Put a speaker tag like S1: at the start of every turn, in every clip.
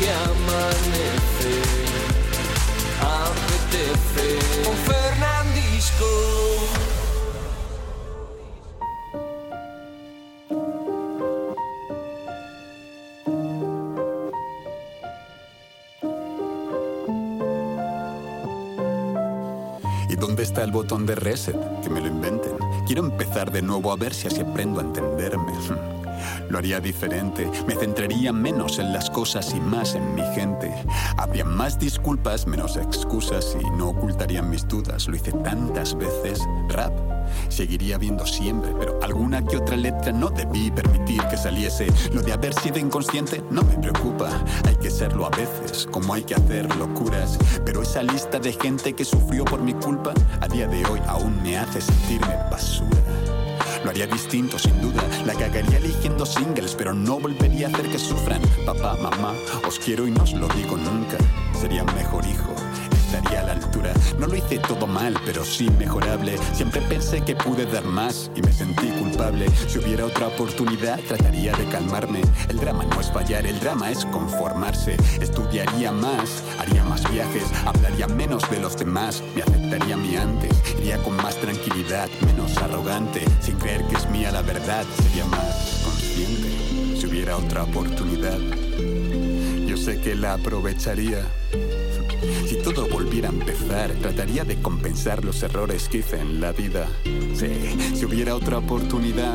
S1: que amanece, apetece un Fernandisco.
S2: ¿Y dónde está el botón de reset? Que me lo inventen. Quiero empezar de nuevo a ver si así aprendo a entenderme. Lo haría diferente, me centraría menos en las cosas y más en mi gente. Habría más disculpas, menos excusas y no ocultarían mis dudas. Lo hice tantas veces. Rap seguiría viendo siempre, pero alguna que otra letra no debí permitir que saliese. Lo de haber sido inconsciente no me preocupa. Hay que serlo a veces, como hay que hacer locuras. Pero esa lista de gente que sufrió por mi culpa, a día de hoy aún me hace sentirme basura. Lo haría distinto, sin duda. La cagaría eligiendo singles, pero no volvería a hacer que sufran. Papá, mamá, os quiero y no os lo digo nunca. Sería mejor hijo, estaría a la altura. No lo hice todo mal, pero sí mejorable. Siempre pensé que pude dar más y me sentí culpable. Si hubiera otra oportunidad, trataría de calmarme. El drama no es fallar, el drama es conformarse. Estudiaría más, haría más viajes, hablaría menos de los demás, me aceptaría mi antes, iría con más tranquilidad, menos arrogante, sin creer que es mía la verdad, sería más consciente. Si hubiera otra oportunidad, yo sé que la aprovecharía. Si todo volviera a empezar, trataría de compensar los errores que hice en la vida. Sí, si hubiera otra oportunidad,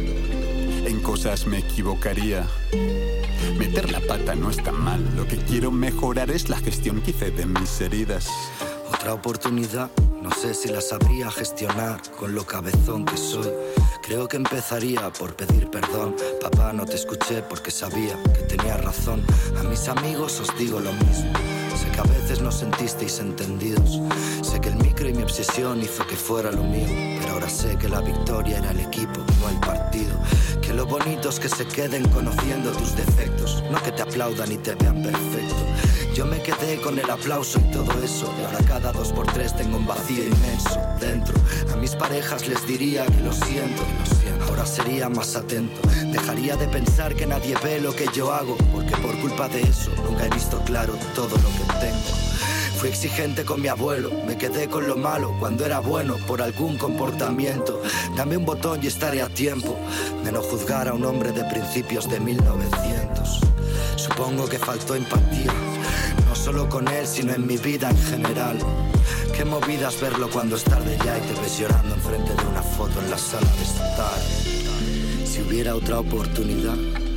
S2: en cosas me equivocaría. Meter la pata no está mal, lo que quiero mejorar es la gestión que hice de mis heridas.
S3: Otra oportunidad, no sé si la sabría gestionar con lo cabezón que soy. Creo que empezaría por pedir perdón. Papá, no te escuché porque sabía que tenía razón. A mis amigos os digo lo mismo. Sé que a veces no sentisteis entendidos. Sé que el micro y mi obsesión hizo que fuera lo mío. Pero ahora sé que la victoria era el equipo, no el partido. Que lo bonito es que se queden conociendo tus defectos, no que te aplaudan y te vean perfecto. Yo me quedé con el aplauso y todo eso. Y ahora cada 2x3 tengo un vacío inmenso dentro. A mis parejas les diría que lo siento. Ahora sería más atento. Dejaría de pensar que nadie ve lo que yo hago, porque por culpa de eso nunca he visto claro todo lo que tengo. Fui exigente con mi abuelo, me quedé con lo malo cuando era bueno por algún comportamiento. Dame un botón y estaré a tiempo de no juzgar a un hombre de principios de 1900. Supongo que faltó empatía, no solo con él, sino en mi vida en general. Qué movidas verlo cuando es tarde ya y te ves llorando enfrente de una foto en la sala de estar. Si hubiera otra oportunidad,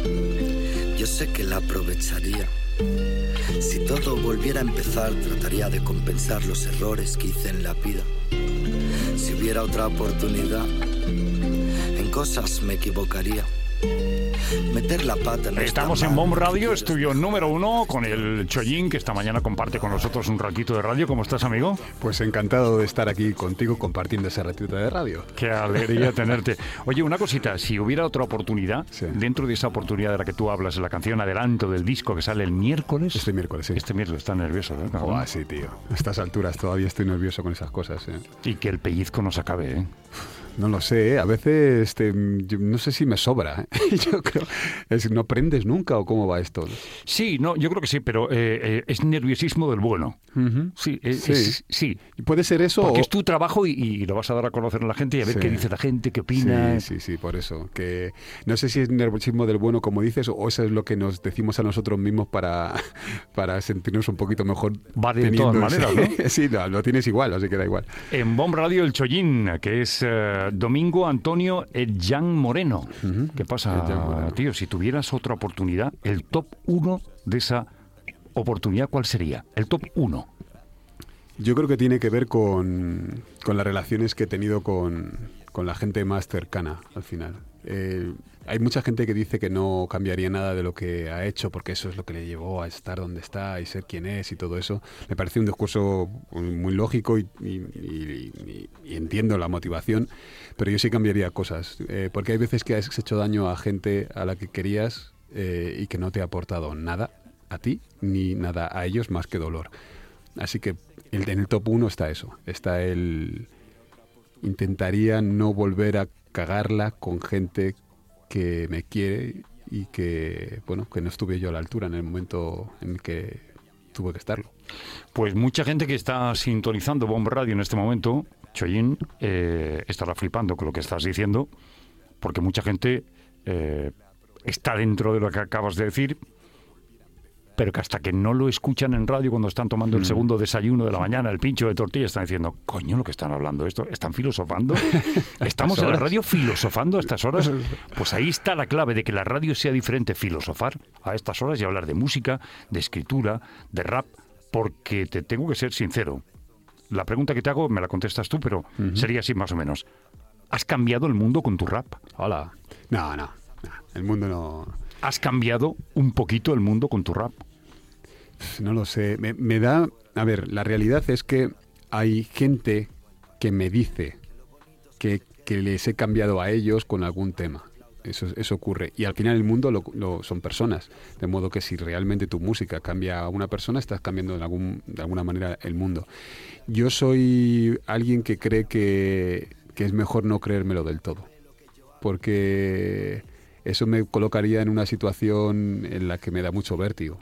S3: yo sé que la aprovecharía. Si todo volviera a empezar, trataría de compensar los errores que hice en la vida. Si hubiera otra oportunidad, en cosas me equivocaría. Meter la pata no.
S4: Estamos en Bomb Radio, estudio número 1, con el Chollín, que esta mañana comparte con nosotros un ratito de radio. ¿Cómo estás, amigo?
S5: Pues encantado de estar aquí contigo compartiendo ese ratito de radio.
S4: Qué alegría tenerte. Oye, una cosita, si hubiera otra oportunidad, sí, dentro de esa oportunidad de la que tú hablas, la canción Adelanto del disco que sale el miércoles.
S5: Este miércoles, sí.
S4: Este miércoles, estás nervioso, ¿no?
S5: Oh, sí, tío. A estas alturas todavía estoy nervioso con esas cosas, ¿eh?
S4: Y que el pellizco no se acabe, ¿eh?
S5: No lo sé, a veces yo no sé si me sobra. Yo creo, ¿no prendes nunca o cómo va esto?
S4: Sí, no, yo creo que sí, pero es nerviosismo del bueno.
S5: Uh-huh.
S4: Sí, sí.
S5: Puede ser eso.
S4: Porque es tu trabajo y lo vas a dar a conocer a la gente y a ver qué dice la gente, qué opina.
S5: Sí, por eso. Que no sé si es nerviosismo del bueno, como dices, o eso es lo que nos decimos a nosotros mismos para sentirnos un poquito mejor.
S4: Vale, de todas maneras, ¿no?
S5: Sí, lo tienes igual, así que da igual.
S4: En Bomb Radio, el Chollín, que es Domingo Antonio Jan Moreno. Uh-huh. ¿Qué pasa, tío? Si tuvieras otra oportunidad, el top 1 de esa oportunidad, ¿cuál sería? El top 1.
S5: Yo creo que tiene que ver con las relaciones que he tenido con la gente más cercana, al final. Hay mucha gente que dice que no cambiaría nada de lo que ha hecho porque eso es lo que le llevó a estar donde está y ser quien es y todo eso. Me parece un discurso muy lógico y entiendo la motivación, pero yo sí cambiaría cosas, porque hay veces que has hecho daño a gente a la que querías y que no te ha aportado nada a ti ni nada a ellos más que dolor. Así que en el top 1 está eso, está intentaría no volver a cagarla con gente que me quiere y que, bueno, que no estuve yo a la altura en el momento en el que tuve que estarlo.
S4: Pues mucha gente que está sintonizando Bomb Radio en este momento, Chollín, estará flipando con lo que estás diciendo, porque mucha gente está dentro de lo que acabas de decir, pero que hasta que no lo escuchan en radio cuando están tomando el segundo desayuno de la mañana, el pincho de tortilla, están diciendo, coño, lo que están hablando esto, ¿están filosofando? ¿Estamos en la radio filosofando a estas horas? Pues ahí está la clave de que la radio sea diferente, filosofar a estas horas y hablar de música, de escritura, de rap, porque te tengo que ser sincero. La pregunta que te hago me la contestas tú, pero sería así más o menos. ¿Has cambiado el mundo con tu rap?
S5: Hola. No, el mundo no...
S4: ¿Has cambiado un poquito el mundo con tu rap?
S5: No lo sé. Me da... A ver, la realidad es que hay gente que me dice que les he cambiado a ellos con algún tema. Eso ocurre. Y al final el mundo son personas. De modo que si realmente tu música cambia a una persona, estás cambiando de alguna manera el mundo. Yo soy alguien que cree que es mejor no creérmelo del todo. Porque eso me colocaría en una situación en la que me da mucho vértigo.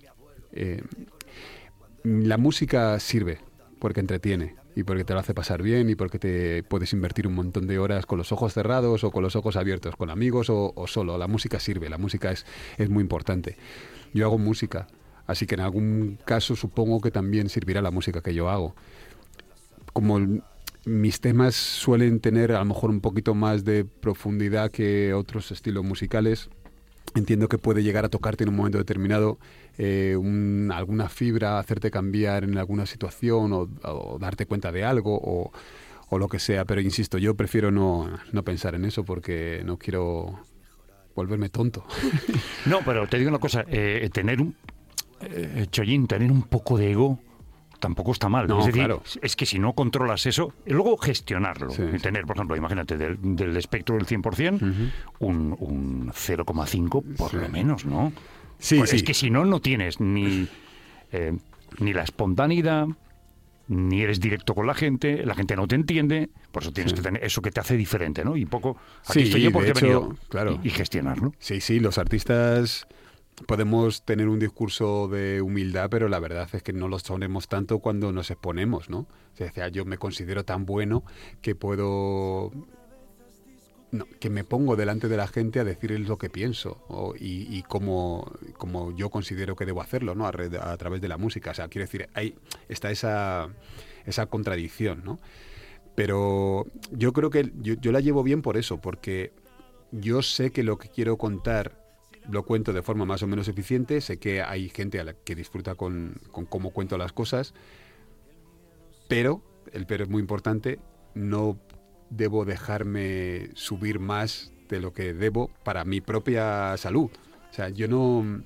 S5: La música sirve porque entretiene y porque te lo hace pasar bien y porque te puedes invertir un montón de horas con los ojos cerrados o con los ojos abiertos, con amigos o solo. La música sirve, la música es muy importante. Yo hago música, así que en algún caso supongo que también servirá la música que yo hago. Como mis temas suelen tener a lo mejor un poquito más de profundidad que otros estilos musicales, entiendo que puede llegar a tocarte en un momento determinado alguna fibra, hacerte cambiar en alguna situación o darte cuenta de algo o lo que sea, pero insisto, yo prefiero no pensar en eso porque no quiero volverme tonto.
S4: No, pero te digo una cosa, Chollín, tener un poco de ego tampoco está mal.
S5: No,
S4: es decir,
S5: claro.
S4: Es que si no controlas eso, y luego gestionarlo.
S5: Sí.
S4: Tener, por ejemplo, imagínate, del espectro del 100%, un 0,5 por lo menos, ¿no?
S5: Sí,
S4: Pues
S5: sí.
S4: es que si no tienes ni la espontaneidad, ni eres directo con la gente no te entiende, por eso tienes que tener eso que te hace diferente, ¿no? Y poco, aquí estoy yo porque he venido
S5: claro.
S4: y gestionarlo.
S5: Sí, los artistas podemos tener un discurso de humildad, pero la verdad es que no lo sonemos tanto cuando nos exponemos, ¿no? O sea, yo me considero tan bueno que puedo... No, que me pongo delante de la gente a decirles lo que pienso y cómo yo considero que debo hacerlo, ¿no? A través de la música. O sea, quiero decir, ahí está esa contradicción, ¿no? Pero yo creo que yo la llevo bien por eso, porque yo sé que lo que quiero contar lo cuento de forma más o menos eficiente, sé que hay gente a la que disfruta con cómo cuento las cosas, pero, el pero es muy importante, no debo dejarme subir más de lo que debo para mi propia salud. O sea, yo no...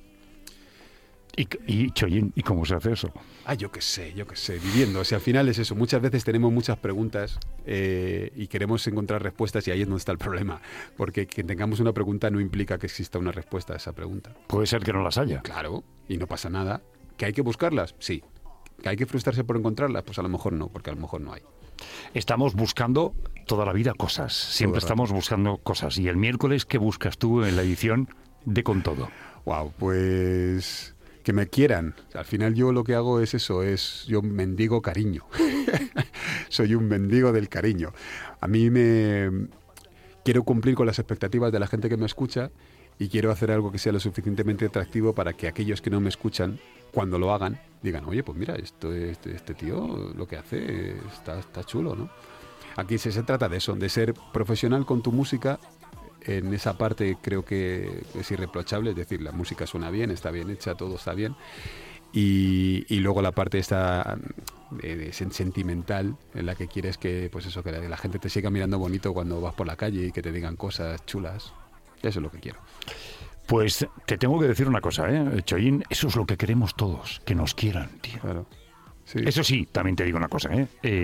S4: Y Chollín, ¿y cómo se hace eso?
S5: Yo qué sé, viviendo. O sea, al final es eso. Muchas veces tenemos muchas preguntas y queremos encontrar respuestas y ahí es donde está el problema. Porque que tengamos una pregunta no implica que exista una respuesta a esa pregunta.
S4: Puede ser que no las haya.
S5: Claro, y no pasa nada. ¿Que hay que buscarlas? Sí. ¿Que hay que frustrarse por encontrarlas? Pues a lo mejor no, porque a lo mejor no hay.
S4: Estamos buscando toda la vida cosas. Siempre estamos buscando cosas. Y el miércoles, ¿qué buscas tú en la edición de Con Todo?
S5: Wow, pues... que me quieran. Al final yo lo que hago es eso, yo mendigo cariño. Soy un mendigo del cariño. A mí quiero cumplir con las expectativas de la gente que me escucha y quiero hacer algo que sea lo suficientemente atractivo para que aquellos que no me escuchan, cuando lo hagan, digan, oye, pues mira, este tío lo que hace está chulo, ¿no? Aquí se trata de eso, de ser profesional con tu música. En esa parte creo que es irreprochable, es decir, la música suena bien, está bien hecha, todo está bien. Y luego la parte esta sentimental, en la que quieres que, pues eso, que la gente te siga mirando bonito cuando vas por la calle y que te digan cosas chulas. Eso es lo que quiero.
S4: Pues te tengo que decir una cosa, Chollín, eso es lo que queremos todos, que nos quieran, tío.
S5: Claro. Sí.
S4: Eso sí, también te digo una cosa,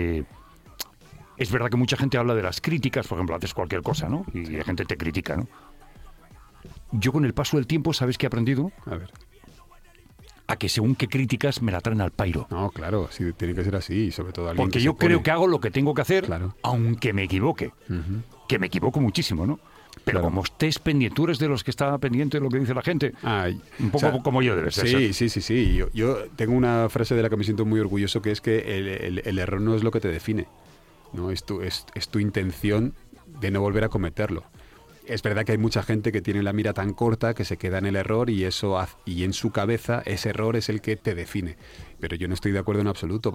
S4: es verdad que mucha gente habla de las críticas, por ejemplo, haces cualquier cosa, ¿no? Y la gente te critica, ¿no? Yo con el paso del tiempo, ¿sabes qué he aprendido?
S5: A ver.
S4: A que según qué críticas me la traen al pairo.
S5: No, claro, sí, tiene que ser así, y sobre todo alguien
S4: porque
S5: que
S4: yo creo que hago lo que tengo que hacer,
S5: claro,
S4: aunque me equivoque. Que me equivoco muchísimo, ¿no? Pero
S5: Claro.
S4: como estés pendiente, tú eres de los que está pendiente de lo que dice la gente. Un poco como yo debes ser.
S5: Sí. Yo tengo una frase de la que me siento muy orgulloso, que es que el error no es lo que te define, ¿no? Es tu intención de no volver a cometerlo. Es verdad que hay mucha gente que tiene la mira tan corta que se queda en el error y y en su cabeza ese error es el que te define. Pero yo no estoy de acuerdo en absoluto.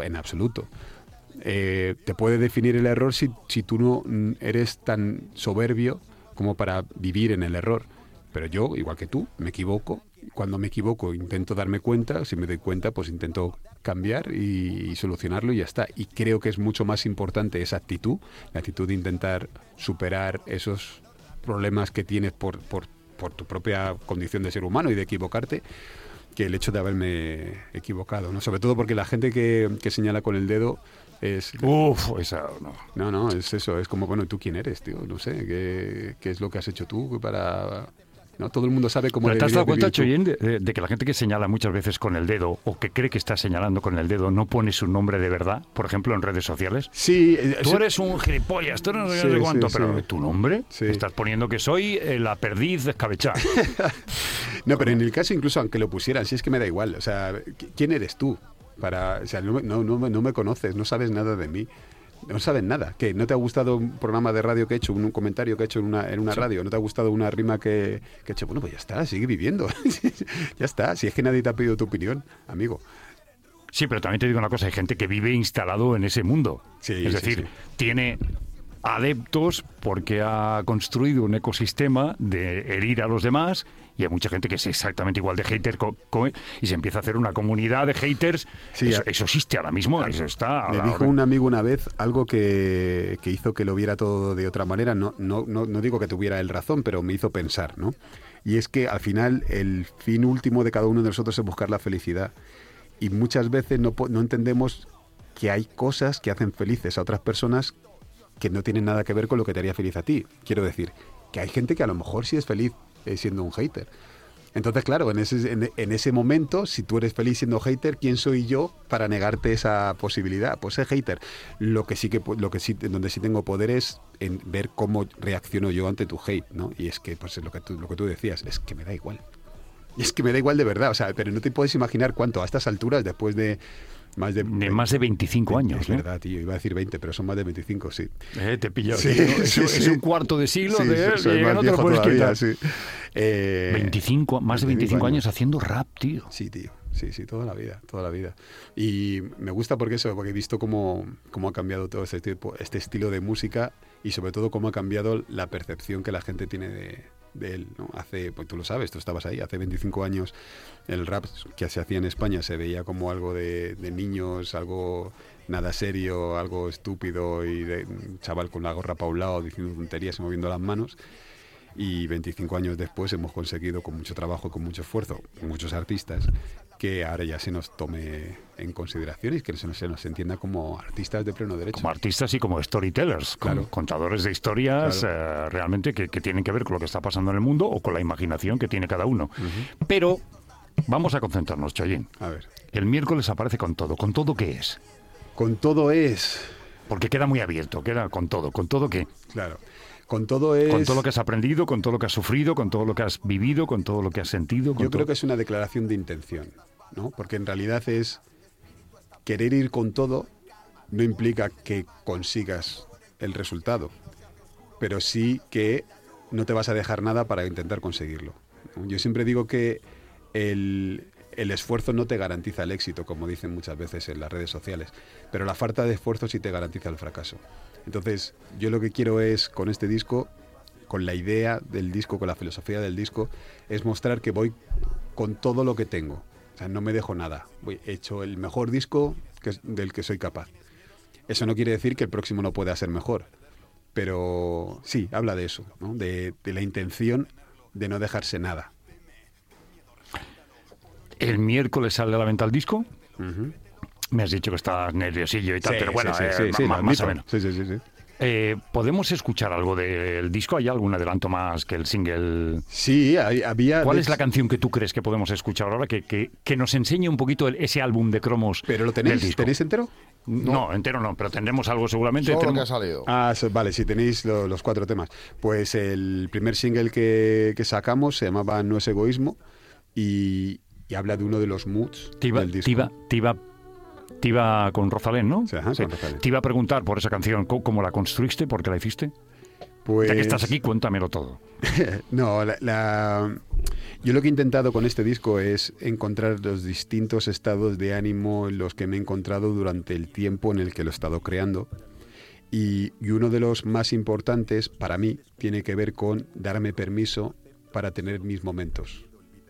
S5: Te puede definir el error si tú no eres tan soberbio como para vivir en el error. Pero yo, igual que tú, me equivoco. Cuando me equivoco intento darme cuenta. Si me doy cuenta, pues intento cambiar y solucionarlo y ya está. Y creo que es mucho más importante esa actitud, la actitud de intentar superar esos problemas que tienes por tu propia condición de ser humano y de equivocarte, que el hecho de haberme equivocado, ¿no? Sobre todo porque la gente que señala con el dedo es...
S4: Esa no.
S5: No, es eso, es como, bueno, ¿tú quién eres, tío? No sé, ¿qué es lo que has hecho tú para...? ¿No? Todo el mundo sabe cómo...
S4: ¿Pero te has dado cuenta,
S5: Choyín,
S4: Choyín, de que la gente que señala muchas veces con el dedo o que cree que está señalando con el dedo no pone su nombre de verdad? Por ejemplo, en redes sociales.
S5: Sí.
S4: Tú eres un gilipollas, tú no sé cuánto, pero ¿tu nombre?
S5: Sí.
S4: Estás poniendo que soy la perdiz descabechada.
S5: No, pero en el caso incluso aunque lo pusieran, si es que me da igual. O sea, ¿quién eres tú? No me conoces, no sabes nada de mí. No sabes nada. ¿Qué? ¿No te ha gustado un programa de radio que he hecho, un comentario que he hecho en una radio? ¿No te ha gustado una rima que he hecho? Bueno, pues ya está, sigue viviendo. Ya está. Si es que nadie te ha pedido tu opinión, amigo.
S4: Sí, pero también te digo una cosa, hay gente que vive instalado en ese mundo.
S5: Sí,
S4: es
S5: sí,
S4: decir,
S5: sí.
S4: tiene adeptos porque ha construido un ecosistema de herir a los demás y hay mucha gente que es exactamente igual de hater y se empieza a hacer una comunidad de haters.
S5: Sí,
S4: eso existe ahora mismo, eso está...
S5: Me dijo un amigo una vez algo que hizo que lo viera todo de otra manera. No digo que tuviera él razón, pero me hizo pensar, ¿no? Y es que al final el fin último de cada uno de nosotros es buscar la felicidad. Y muchas veces no entendemos que hay cosas que hacen felices a otras personas que no tienen nada que ver con lo que te haría feliz a ti. Quiero decir, que hay gente que a lo mejor sí es feliz siendo un hater. Entonces, claro, en ese momento, si tú eres feliz siendo hater, ¿quién soy yo para negarte esa posibilidad? Pues ser hater. Donde sí tengo poder es en ver cómo reacciono yo ante tu hate, ¿no? Y es que, pues lo que tú decías, es que me da igual. Y es que me da igual de verdad, o sea, pero no te puedes imaginar cuánto a estas alturas, después de más de
S4: 25 años.
S5: Es verdad, tío, iba a decir 20, pero son más de 25, sí.
S4: Te pillo.
S5: Sí,
S4: es un cuarto de siglo
S5: soy más
S4: no te
S5: viejo
S4: lo puedes
S5: todavía,
S4: quitar.
S5: sí.
S4: Más de 25 años haciendo rap, tío.
S5: Sí, tío. Sí, toda la vida. Y me gusta porque he visto cómo ha cambiado todo este estilo de música y sobre todo cómo ha cambiado la percepción que la gente tiene de él, ¿no? Pues tú lo sabes, tú estabas ahí, hace 25 años el rap que se hacía en España se veía como algo de niños, algo nada serio, algo estúpido y de un chaval con la gorra pa' un lado diciendo tonterías y moviendo las manos. Y 25 años después hemos conseguido, con mucho trabajo y con mucho esfuerzo, con muchos artistas, que ahora ya se nos tome en consideración y que se nos entienda como artistas de pleno derecho.
S4: Como artistas y como storytellers,
S5: claro.
S4: Como contadores de historias,
S5: claro.
S4: realmente que tienen que ver con lo que está pasando en el mundo o con la imaginación que tiene cada uno. Uh-huh. Pero vamos a concentrarnos, Choyín.
S5: A ver.
S4: El miércoles aparece con todo. ¿Con todo qué es?
S5: Con todo es...
S4: Porque queda muy abierto, queda con todo. ¿Con todo qué?
S5: Claro. Con todo es...
S4: Con todo lo que has aprendido, con todo lo que has sufrido, con todo lo que has vivido, con todo lo que has sentido.
S5: Yo creo que es una declaración de intención, ¿no? Porque en realidad es querer ir con todo no implica que consigas el resultado, pero sí que no te vas a dejar nada para intentar conseguirlo, ¿no? Yo siempre digo que el esfuerzo no te garantiza el éxito, como dicen muchas veces en las redes sociales, pero la falta de esfuerzo sí te garantiza el fracaso. Entonces, yo lo que quiero es, con este disco, con la idea del disco, con la filosofía del disco, es mostrar que voy con todo lo que tengo. O sea, no me dejo nada. He hecho el mejor disco del que soy capaz. Eso no quiere decir que el próximo no pueda ser mejor, pero sí, habla de eso, ¿no? De la intención de no dejarse nada.
S4: El miércoles sale a la venta el disco.
S5: Uh-huh.
S4: Me has dicho que estás nerviosillo y tal,
S5: sí,
S4: pero bueno,
S5: sí,
S4: más o menos.
S5: Sí.
S4: ¿podemos escuchar algo del disco? ¿Hay algún adelanto más que el single?
S5: Sí, había...
S4: ¿Cuál es la canción que tú crees que podemos escuchar ahora que nos enseñe un poquito ese álbum de cromos?
S5: ¿Pero lo
S4: del
S5: tenéis?
S4: disco?
S5: ¿Tenéis entero?
S4: No, entero no, pero tendremos algo seguramente.
S6: Todo lo que ha salido.
S5: Vale, si tenéis los 4 temas. Pues el primer single que sacamos se llamaba No es egoísmo y habla de uno de los moods del disco.
S4: Te iba con Rosalén, ¿no?
S5: Sí, con Rosalén.
S4: Te iba a preguntar por esa canción, ¿cómo la construiste? ¿Por qué la hiciste?
S5: Pues...
S4: Ya que estás aquí, cuéntamelo todo.
S5: No, yo lo que he intentado con este disco es encontrar los distintos estados de ánimo en los que me he encontrado durante el tiempo en el que lo he estado creando. Y uno de los más importantes para mí tiene que ver con darme permiso para tener mis momentos.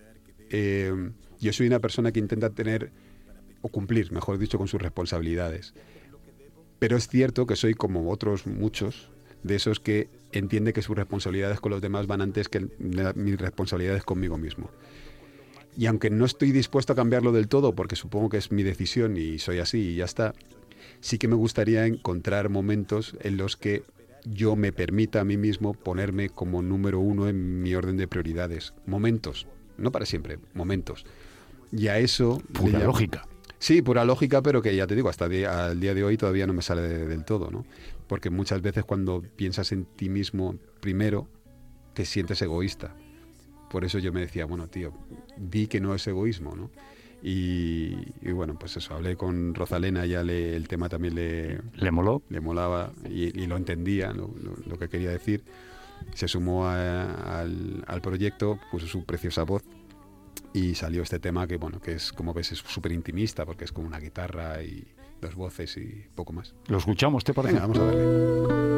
S5: Yo soy una persona que intenta tener, o cumplir, mejor dicho, con sus responsabilidades. Pero es cierto que soy como otros muchos de esos que entiende que sus responsabilidades con los demás van antes que mis responsabilidades conmigo mismo. Y aunque no estoy dispuesto a cambiarlo del todo, porque supongo que es mi decisión y soy así y ya está, sí que me gustaría encontrar momentos en los que yo me permita a mí mismo ponerme como número 1 en mi orden de prioridades. Momentos, no para siempre, momentos. Y a eso...
S4: Pura lógica.
S5: Sí, pura lógica, pero que ya te digo, hasta al día de hoy todavía no me sale del todo, ¿no? Porque muchas veces cuando piensas en ti mismo primero, te sientes egoísta. Por eso yo me decía, bueno, tío, di que no es egoísmo, ¿no? Y bueno, pues eso, hablé con Rosalena, ya el tema también
S4: ¿Le moló?
S5: Le molaba y lo entendía, lo que quería decir. Se sumó al proyecto, puso su preciosa voz y salió este tema que, bueno, que es, como ves, es súper intimista porque es como una guitarra y 2 voces y poco más.
S4: ¿Lo escuchamos, te parece?
S5: Venga, vamos a darle.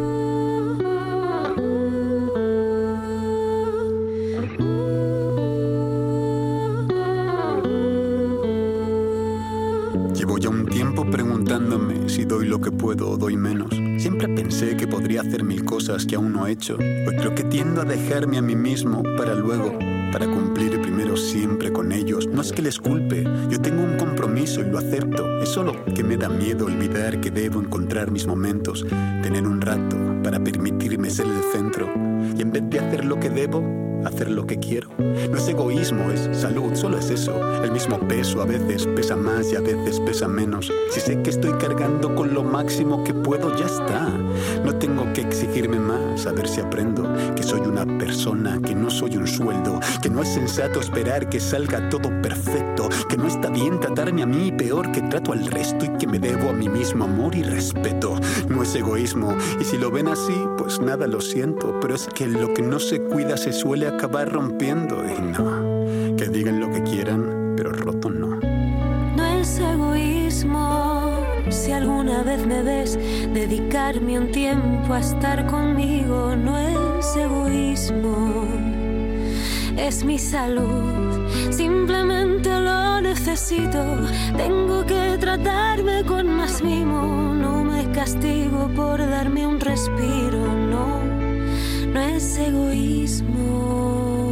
S2: Llevo ya un tiempo preguntándome si doy lo que puedo o doy menos. Siempre pensé que podría hacer 1000 cosas que aún no he hecho. Pues creo que tiendo a dejarme a mí mismo para luego, para cumplir primero siempre con ellos. No es que les culpe, yo tengo un compromiso y lo acepto. Es solo que me da miedo olvidar que debo encontrar mis momentos, tener un rato para permitirme ser el centro. Y en vez de hacer lo que debo, hacer lo que quiero. No es egoísmo, es salud, solo es eso. El mismo peso a veces pesa más y a veces pesa menos. Si sé que estoy cargando con lo máximo que puedo, ya está. No tengo que exigirme más, a ver si aprendo que soy una persona, que no soy un sueldo, que no es sensato esperar que salga todo perfecto, que no está bien tratarme a mí peor que trato al resto y que me debo a mí mismo amor y respeto. No es egoísmo, y si lo ven así, pues nada, lo siento, pero es que lo que no se cuida se suele acabar rompiendo. Y no, que digan lo que quieran, pero roto no.
S7: No es egoísmo si alguna vez me ves dedicarme un tiempo a estar conmigo. No es egoísmo, es mi salud, simplemente lo necesito. Tengo que tratarme con más mimo. No me castigo por darme un respiro. No es egoísmo.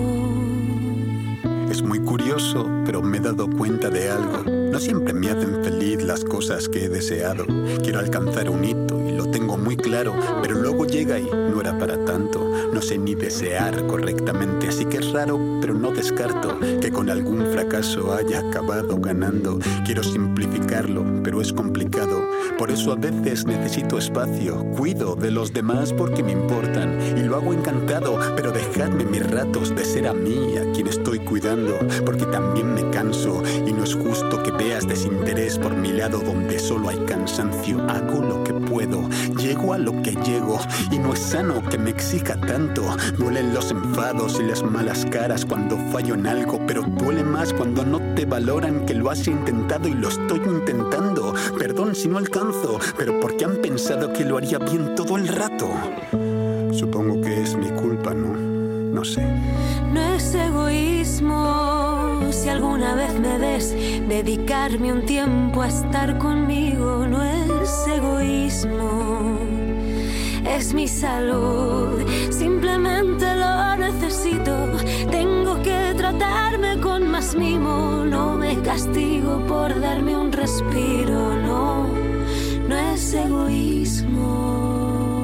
S2: Es muy curioso, pero me he dado cuenta de algo. No siempre me hacen feliz las cosas que he deseado. Quiero alcanzar un hito y lo tengo muy claro, pero luego llega y no era para tanto. No sé ni desear correctamente, así que es raro, pero no descarto que con algún fracaso haya acabado ganando. Quiero simplificarlo, pero es complicado. Por eso a veces necesito espacio. Cuido de los demás porque me importan y lo hago encantado, pero dejadme mis ratos de ser a mí, a quien estoy cuidando, porque también me canso y no es justo que veas desinterés por mi lado donde solo hay cansancio. Hago lo que puedo, llego a lo que llego y no es sano que me exija tanto. Duelen los enfados y las malas caras cuando fallo en algo, pero duele más cuando no te valoran que lo has intentado y lo estoy intentando. Perdón si no alcanzo, pero porque han pensado que lo haría bien todo el rato. Supongo que es mi culpa, ¿no? No sé.
S7: No es egoísmo si alguna vez me ves dedicarme un tiempo a estar conmigo. No es egoísmo, es mi salud, simplemente lo necesito. Tengo que tratarme con más mimo. No me castigo por darme un respiro. No es egoísmo.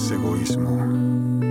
S2: es egoísmo.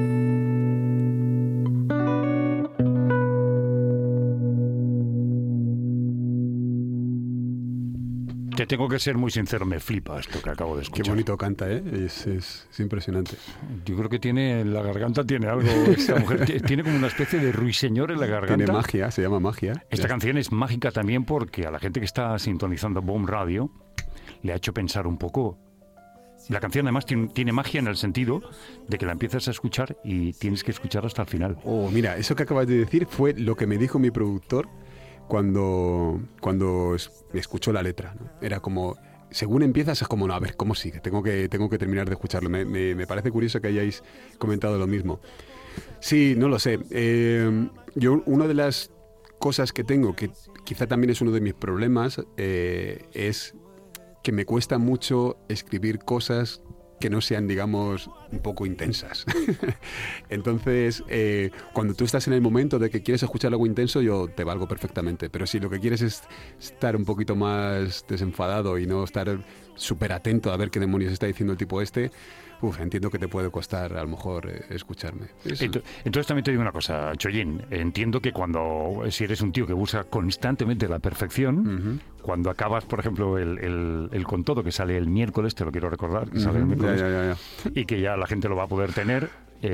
S4: Te tengo que ser muy sincero, me flipa esto que acabo de escuchar.
S5: Qué bonito canta, ¿eh? Es impresionante.
S4: Yo creo que tiene la garganta, tiene algo. Esta mujer tiene como una especie de ruiseñor en la garganta.
S5: Tiene magia, se llama magia.
S4: Esta canción es mágica también porque a la gente que está sintonizando Bomb Radio le ha hecho pensar un poco. La canción además tiene magia en el sentido de que la empiezas a escuchar y tienes que escuchar hasta el final.
S5: Oh, mira, eso que acabas de decir fue lo que me dijo mi productor cuando escuchó la letra, ¿no? Era como, según empiezas es como, no, a ver, ¿cómo sigue? Tengo que terminar de escucharlo. Me parece curioso que hayáis comentado lo mismo. Sí, no lo sé. Yo, una de las cosas que tengo, que quizá también es uno de mis problemas, es que me cuesta mucho escribir cosas que no sean, digamos, un poco intensas. Entonces, cuando tú estás en el momento de que quieres escuchar algo intenso, yo te valgo perfectamente. Pero si lo que quieres es estar un poquito más desenfadado y no estar súper atento a ver qué demonios está diciendo el tipo este, entiendo que te puede costar a lo mejor escucharme.
S4: Entonces también te digo una cosa, Chollín. Entiendo que si eres un tío que busca constantemente la perfección, cuando acabas, por ejemplo, el Con Todo, que sale el miércoles, te lo quiero recordar, que sale el miércoles,
S5: ya.
S4: Y que ya la gente lo va a poder tener,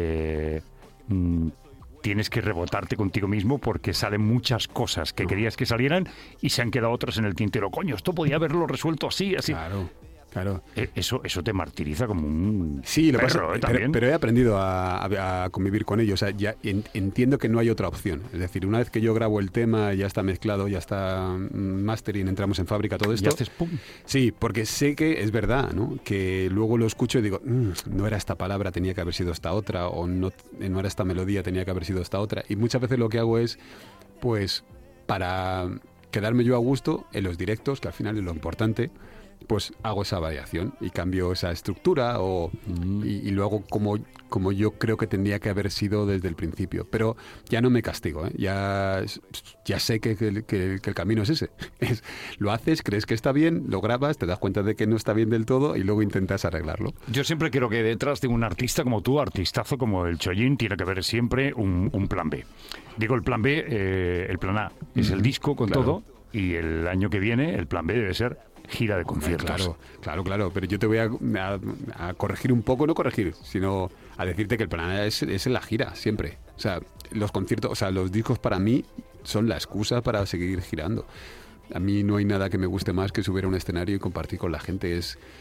S4: tienes que rebotarte contigo mismo porque salen muchas cosas que querías que salieran y se han quedado otras en el tintero. Coño, esto podía haberlo resuelto así. Claro. Eso te martiriza como un perro, también.
S5: Pero he aprendido a convivir con ello. O sea, ya entiendo que no hay otra opción. Es decir, una vez que yo grabo el tema, ya está mezclado, ya está mastering, entramos en fábrica, todo esto.
S4: Y haces pum.
S5: Sí, porque sé que es verdad, ¿no? Que luego lo escucho y digo, no era esta palabra, tenía que haber sido esta otra, o no era esta melodía, tenía que haber sido esta otra. Y muchas veces lo que hago es, pues, para quedarme yo a gusto en los directos, que al final es lo importante, pues hago esa variación y cambio esa estructura y lo hago como yo creo que tendría que haber sido desde el principio. Pero ya no me castigo, ¿eh? Ya sé que el camino es ese. Lo haces, crees que está bien, lo grabas, te das cuenta de que no está bien del todo y luego intentas arreglarlo.
S4: Yo siempre creo que detrás de un artista como tú, artistazo como el Chollín, tiene que haber siempre un plan B. Digo el plan B, el plan A es el disco con todo y el año que viene el plan B debe ser gira de conciertos.
S5: Claro, pero yo te voy a corregir un poco, no corregir, sino a decirte que el plan es la gira, siempre. O sea, los conciertos, o sea, los discos para mí son la excusa para seguir girando. A mí no hay nada que me guste más que subir a un escenario y compartir con la gente.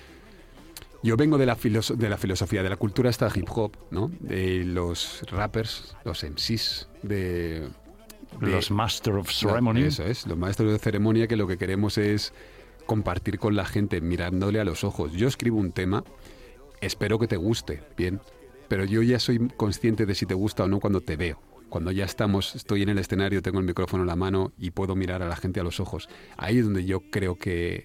S5: Yo vengo de la filosofía, de la cultura hasta hip hop, ¿no? De los rappers, los MCs, de
S4: los Master of Ceremony.
S5: Eso es, los maestros de ceremonia, que lo que queremos es compartir con la gente mirándole a los ojos. Yo escribo un tema, espero que te guste, bien, pero yo ya soy consciente de si te gusta o no cuando te veo. Cuando ya estoy en el escenario, tengo el micrófono en la mano y puedo mirar a la gente a los ojos. Ahí es donde yo creo que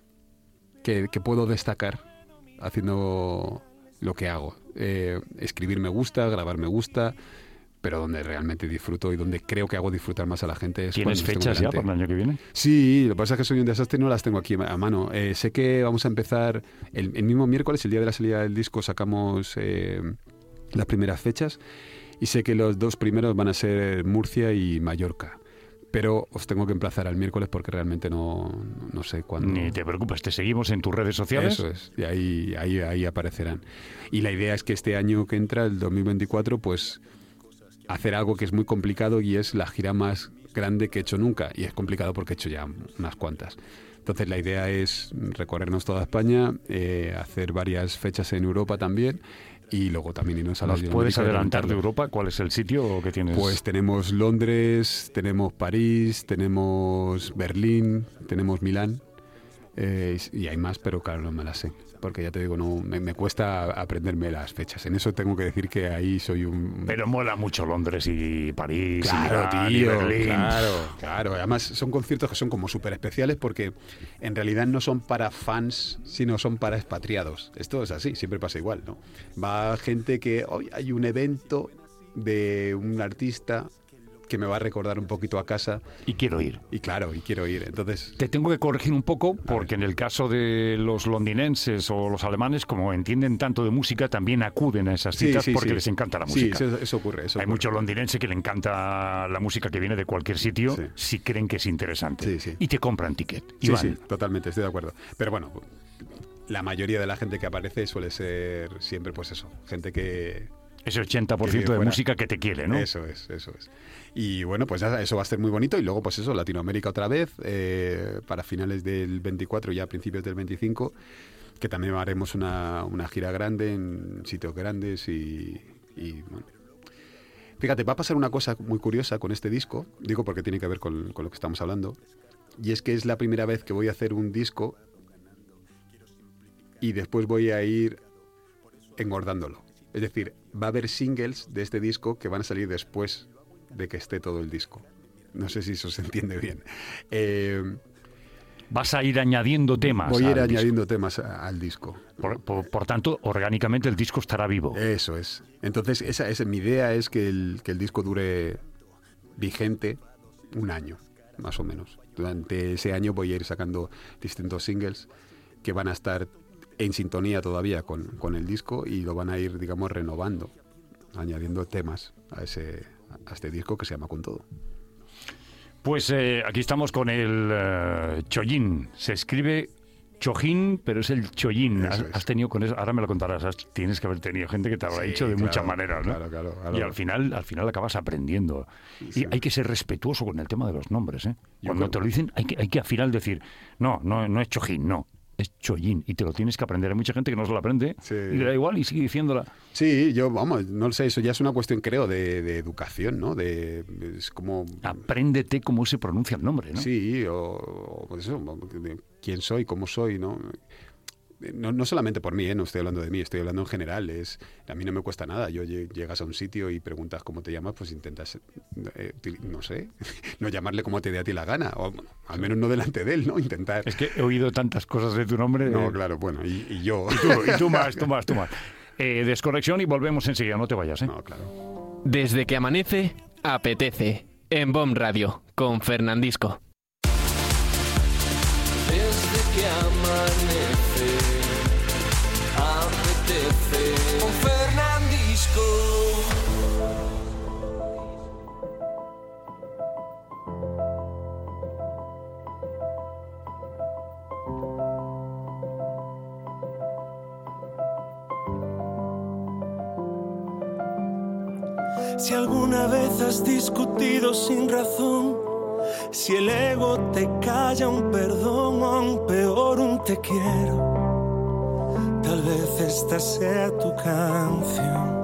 S5: puedo destacar haciendo lo que hago. Escribir me gusta, grabar me gusta, pero donde realmente disfruto y donde creo que hago disfrutar más a la gente es
S4: ¿Tienes fechas ya para el año que viene?
S5: Sí, lo que pasa es que soy un desastre y no las tengo aquí a mano. Sé que vamos a empezar el mismo miércoles, el día de la salida del disco, sacamos las primeras fechas y sé que los dos primeros van a ser Murcia y Mallorca. Pero os tengo que emplazar al miércoles porque realmente no sé cuándo.
S4: Ni te preocupes, te seguimos en tus redes sociales.
S5: Eso es, y ahí aparecerán. Y la idea es que este año que entra, el 2024, pues hacer algo que es muy complicado y es la gira más grande que he hecho nunca. Y es complicado porque he hecho ya unas cuantas. Entonces la idea es recorrernos toda España, hacer varias fechas en Europa también y luego también irnos a la...
S4: ¿Nos puedes adelantar de Europa? ¿Cuál es el sitio que tienes?
S5: Pues tenemos Londres, tenemos París, tenemos Berlín, tenemos Milán y hay más, pero claro, no me las sé. Porque ya te digo, no me cuesta aprenderme las fechas. En eso tengo que decir que ahí soy un...
S4: Pero mola mucho Londres y París,
S5: claro,
S4: y Milán,
S5: tío,
S4: y Berlín.
S5: Claro. Además son conciertos que son como súper especiales porque en realidad no son para fans, sino son para expatriados. Esto es así, siempre pasa igual, ¿no? Va gente que hoy hay un evento de un artista que me va a recordar un poquito a casa.
S4: Y quiero ir.
S5: Y claro, y quiero ir. Entonces...
S4: Te tengo que corregir un poco, porque en el caso de los londinenses o los alemanes, como entienden tanto de música, también acuden a esas citas porque les encanta la música.
S5: Sí, eso ocurre.
S4: Hay muchos londinenses que le encanta la música que viene de cualquier sitio si creen que es interesante. Y te compran ticket.
S5: Sí, totalmente, estoy de acuerdo. Pero bueno, la mayoría de la gente que aparece suele ser siempre, pues eso, gente que...
S4: Ese 80% de música que te quiere, ¿no?
S5: Eso es. Y bueno, pues eso va a ser muy bonito. Y luego, pues eso, Latinoamérica otra vez, para finales del 24 y ya principios del 25, que también haremos una gira grande en sitios grandes y bueno. Fíjate, va a pasar una cosa muy curiosa con este disco, digo porque tiene que ver con lo que estamos hablando, y es que es la primera vez que voy a hacer un disco y después voy a ir engordándolo. Es decir, va a haber singles de este disco que van a salir después de que esté todo el disco. No sé si eso se entiende bien.
S4: Vas a ir añadiendo temas.
S5: Voy a ir añadiendo temas al disco.
S4: Por tanto, orgánicamente el disco estará vivo.
S5: Eso es. Entonces, esa mi idea es que el disco dure vigente un año, más o menos. Durante ese año voy a ir sacando distintos singles que van a estar en sintonía todavía con el disco y lo van a ir, digamos, renovando, añadiendo temas a este disco que se llama Con Todo.
S4: Pues aquí estamos con el Chollín. Se escribe Chojín, pero es el Chollín. Has tenido con eso, ahora me lo contarás, tienes que haber tenido gente que te habrá dicho de muchas maneras, ¿no?
S5: Claro.
S4: Y al final acabas aprendiendo. Y hay que ser respetuoso con el tema de los nombres, ¿eh? Cuando te lo dicen, hay que al final decir, no es Chojín, no. Es Chollín, y te lo tienes que aprender. Hay mucha gente que no se lo aprende y le da igual y sigue diciéndola.
S5: Sí, no lo sé, eso ya es una cuestión, creo, de educación, ¿no? Es como...
S4: Apréndete cómo se pronuncia el nombre, ¿no?
S5: Sí, o pues eso, quién soy, cómo soy, ¿no? No solamente por mí, no estoy hablando de mí, estoy hablando en general. A mí no me cuesta nada. Llegas a un sitio y preguntas cómo te llamas, pues intentas, no sé, no llamarle como te dé a ti la gana, o al menos no delante de él, ¿no? Intentar...
S4: Es que he oído tantas cosas de tu nombre.
S5: No, claro, bueno, y yo...
S4: Y tú más. Desconexión y volvemos enseguida, no te vayas, ¿eh?
S5: No, claro.
S6: Desde que amanece, apetece. En BOM Radio, con Fernandisco.
S1: Desde que amanece, apetece con Fernandisco.
S8: Si alguna vez has discutido sin razón, si el ego te calla un perdón o aún peor un te quiero, tal vez esta sea tu canción.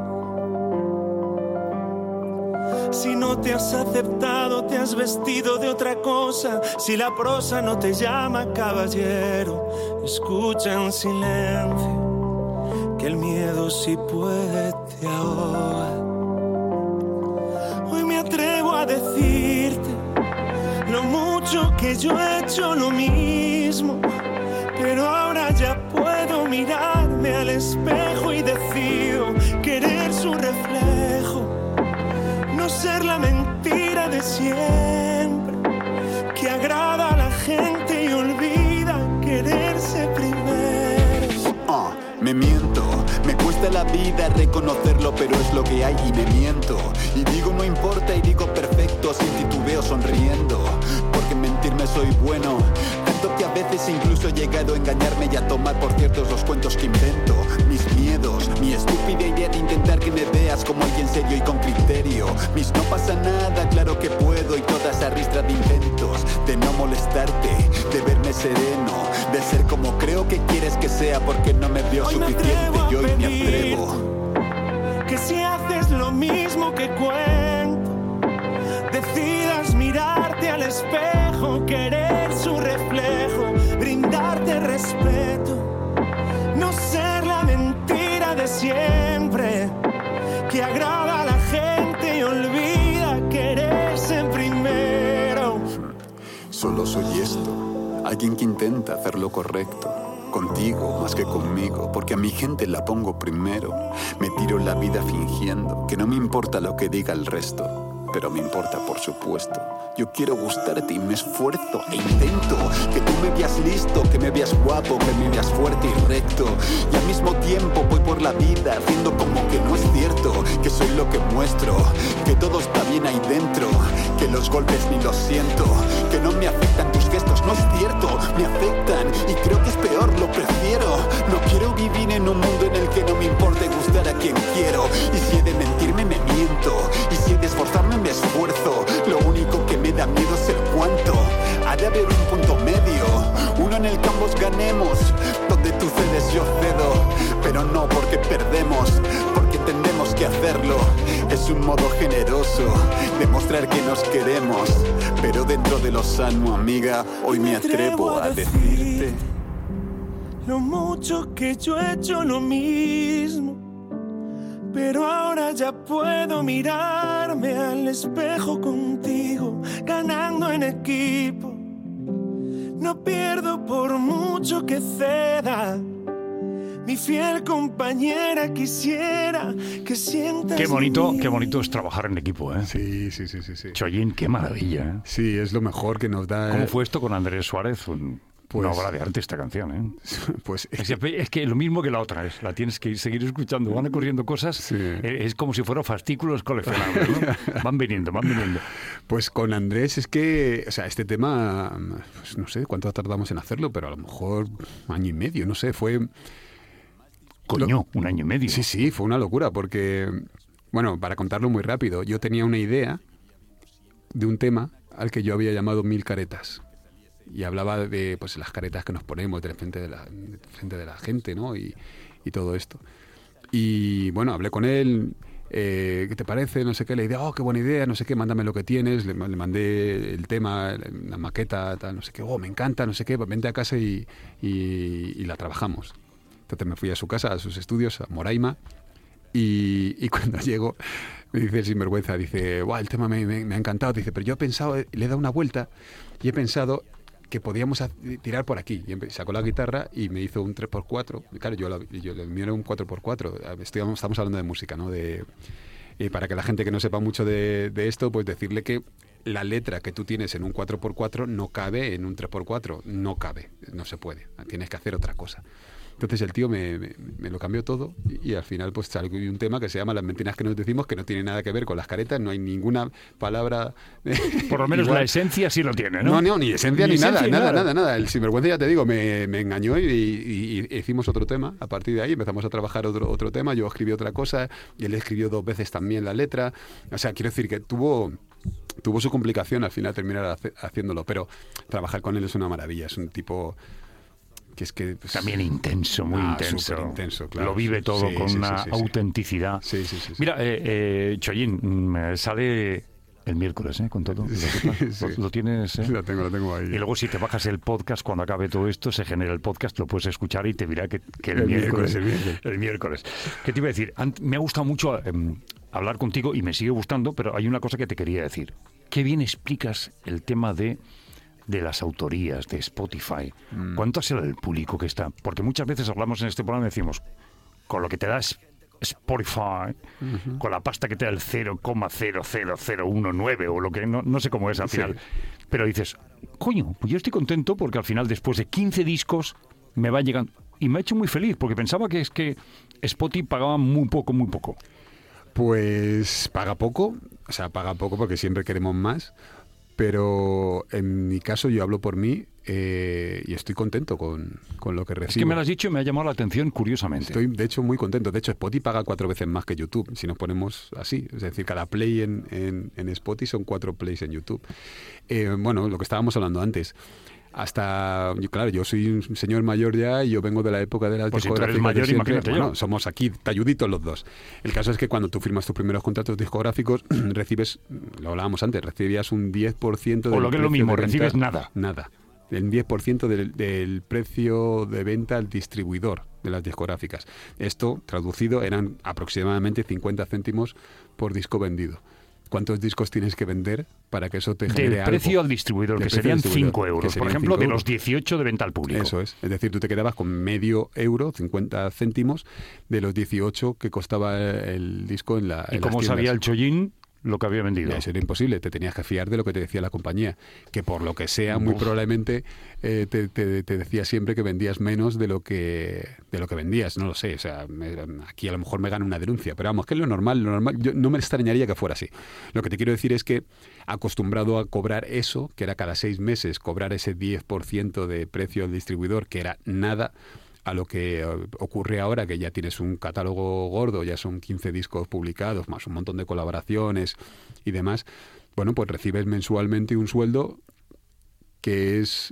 S8: Si no te has aceptado, te has vestido de otra cosa, si la prosa no te llama caballero, escucha en silencio, que el miedo si puede te ahoga. Hoy me atrevo a decirte lo mucho que yo he hecho lo mismo, pero ahora ya puedo mirarme al espejo y decido querer su reflejo, no ser la mentira de siempre, que agrada a la gente y olvida quererse primero.
S2: Me miento, me cuesta la vida reconocerlo, pero es lo que hay y me miento. Y digo no importa y digo perfecto sin titubeo sonriendo, porque en mentirme soy bueno, tanto que a veces incluso he llegado a engañarme y a tomar por ciertos los cuentos que invento. Mis miedos, mi estúpida idea de intentar que me veas como alguien serio y con criterio. Mis no pasa nada, claro que puedo, y toda esa ristra de intentos de no molestarte, de verme sereno, de ser como creo que quieres que sea, porque no me veo suficiente y hoy me atrevo.
S8: Que si haces lo mismo que cuento, decidas mirarte al espejo, querer su reflejo, brindarte respeto, no ser la mentira de siempre, que agrada a la gente y olvida quererse primero.
S2: Solo soy esto, alguien que intenta hacer lo correcto. Contigo más que conmigo, porque a mi gente la pongo primero. Me tiro la vida fingiendo que no me importa lo que diga el resto. pero me importa, por supuesto. Yo quiero gustarte y me esfuerzo e intento que tú me veas listo, que me veas guapo, que me veas fuerte y recto. Y al mismo tiempo voy por la vida haciendo como que no es cierto, que soy lo que muestro, que todo está bien ahí dentro, que los golpes ni los siento, que no me afectan tus gestos, no es cierto, me afectan y creo que es peor, lo prefiero. No quiero vivir en un mundo en el que no me importe gustar a quien quiero. Y si he de mentirme, me miento, y si he de esforzarme, me esfuerzo. Lo único que me da miedo es el cuánto. Ha de haber un punto medio, uno en el que ambos ganemos, donde tú cedes, yo cedo, pero no porque perdemos, porque entendemos que hacerlo es un modo generoso, demostrar que nos queremos, pero dentro de lo sano, amiga, hoy me atrevo a decirte
S8: lo mucho que yo he hecho lo mismo, pero ahora ya puedo mirarme al espejo contigo, ganando en equipo. No pierdo por mucho que ceda. Mi fiel compañera quisiera que sientas.
S4: Qué bonito es trabajar en equipo, ¿eh?
S5: Sí.
S4: Chollín, qué maravilla, ¿eh?
S5: Sí, es lo mejor que nos da.
S4: ¿Cómo fue esto con Andrés Suárez? Una obra de arte esta canción, ¿eh?
S5: Pues
S4: es que lo mismo que la otra, la tienes que seguir escuchando, van ocurriendo cosas, sí. Es como si fueran fascículos coleccionables, ¿no? Van viniendo.
S5: Pues con Andrés es que, o sea, este tema, pues no sé cuánto tardamos en hacerlo, pero a lo mejor 1 año y medio, no sé, fue...
S4: Coño, 1 año y medio.
S5: Sí, fue una locura, porque, bueno, para contarlo muy rápido, yo tenía una idea de un tema al que yo había llamado 1000 caretas. Y hablaba de pues las caretas que nos ponemos de frente de la gente, ¿no? Y todo esto. Y bueno, hablé con él, ¿qué te parece? No sé qué, le dije, qué buena idea, no sé qué, mándame lo que tienes. Le mandé el tema, la maqueta, tal, no sé qué, me encanta, no sé qué, vente a casa y la trabajamos. Entonces me fui a su casa, a sus estudios, a Moraima, y cuando llego me dice el sinvergüenza, dice, el tema me ha encantado, dice, pero yo he pensado, le he dado una vuelta y he pensado que podíamos tirar por aquí. Y sacó la guitarra y me hizo un 3x4. Claro, yo le envié un 4x4. Estamos hablando de música, ¿no? Para que la gente que no sepa mucho de esto, pues decirle que la letra que tú tienes en un 4x4 no cabe en un 3x4. No cabe, no se puede. Tienes que hacer otra cosa. Entonces el tío me lo cambió todo y al final pues salió un tema que se llama Las mentiras que nos decimos, que no tiene nada que ver con las caretas, no hay ninguna palabra...
S4: Por lo menos igual. La esencia sí lo tiene, ¿no?
S5: No, ni esencia ni nada. El sinvergüenza, ya te digo, me engañó y hicimos otro tema. A partir de ahí empezamos a trabajar otro tema, yo escribí otra cosa y él escribió 2 veces también la letra. O sea, quiero decir que tuvo su complicación al final terminar haciéndolo, pero trabajar con él es una maravilla, es un tipo... que pues,
S4: también intenso, muy intenso.
S5: Intenso, claro.
S4: Lo vive todo con una autenticidad.
S5: Sí.
S4: Mira, Chollín, sale el miércoles, con todo. ¿Lo tienes?
S5: Lo tengo ahí.
S4: Y luego si te bajas el podcast, cuando acabe todo esto, se genera el podcast, lo puedes escuchar y te dirá que el miércoles. El miércoles. ¿Qué te iba a decir? Me ha gustado mucho hablar contigo y me sigue gustando, pero hay una cosa que te quería decir. Qué bien explicas el tema de las autorías, de Spotify. ¿Cuánto será el público que está? Porque muchas veces hablamos en este programa y decimos, con lo que te da Spotify, con la pasta que te da el 0,00019 o lo que no sé cómo es al final. Pero dices, coño, pues yo estoy contento porque al final después de 15 discos me va llegando. Y me ha hecho muy feliz porque pensaba que Spotify pagaba muy poco.
S5: Pues paga poco porque siempre queremos más. Pero en mi caso, yo hablo por mí y estoy contento con lo que recibo.
S4: Es que me lo has dicho y me ha llamado la atención curiosamente.
S5: Estoy, de hecho, muy contento. De hecho, Spotify paga 4 veces más que YouTube, si nos ponemos así. Es decir, cada play en Spotify son 4 plays en YouTube. Bueno, lo que estábamos hablando antes. Claro, yo soy un señor mayor ya y yo vengo de la época de las discográficas.
S4: Si tú eres mayor, imagínate yo.
S5: Somos aquí talluditos los dos. El caso es que cuando tú firmas tus primeros contratos discográficos, recibes, lo hablábamos antes, recibías un 10% del
S4: o lo que es lo mismo, recibes nada.
S5: Nada. El 10% del precio de venta al distribuidor de las discográficas. Esto, traducido, eran aproximadamente 50 céntimos por disco vendido. ¿Cuántos discos tienes que vender para que eso te genere algo?
S4: Del precio al distribuidor, que serían 5 euros. Por ejemplo, de los 18 de venta al público.
S5: Eso es. Es decir, tú te quedabas con medio euro, 50 céntimos, de los 18 que costaba el disco en la
S4: ¿Y cómo sabía el Chollín lo que había vendido.
S5: Eso era imposible, te tenías que fiar de lo que te decía la compañía, que por lo que sea, muy probablemente te decía siempre que vendías menos de lo que vendías, no lo sé, o sea, aquí a lo mejor me gana una denuncia, pero vamos, que es lo normal, yo no me extrañaría que fuera así. Lo que te quiero decir es que acostumbrado a cobrar eso, que era cada 6 meses cobrar ese 10% de precio al distribuidor, que era nada, a lo que ocurre ahora, que ya tienes un catálogo gordo, ya son 15 discos publicados, más un montón de colaboraciones y demás, bueno, pues recibes mensualmente un sueldo que es,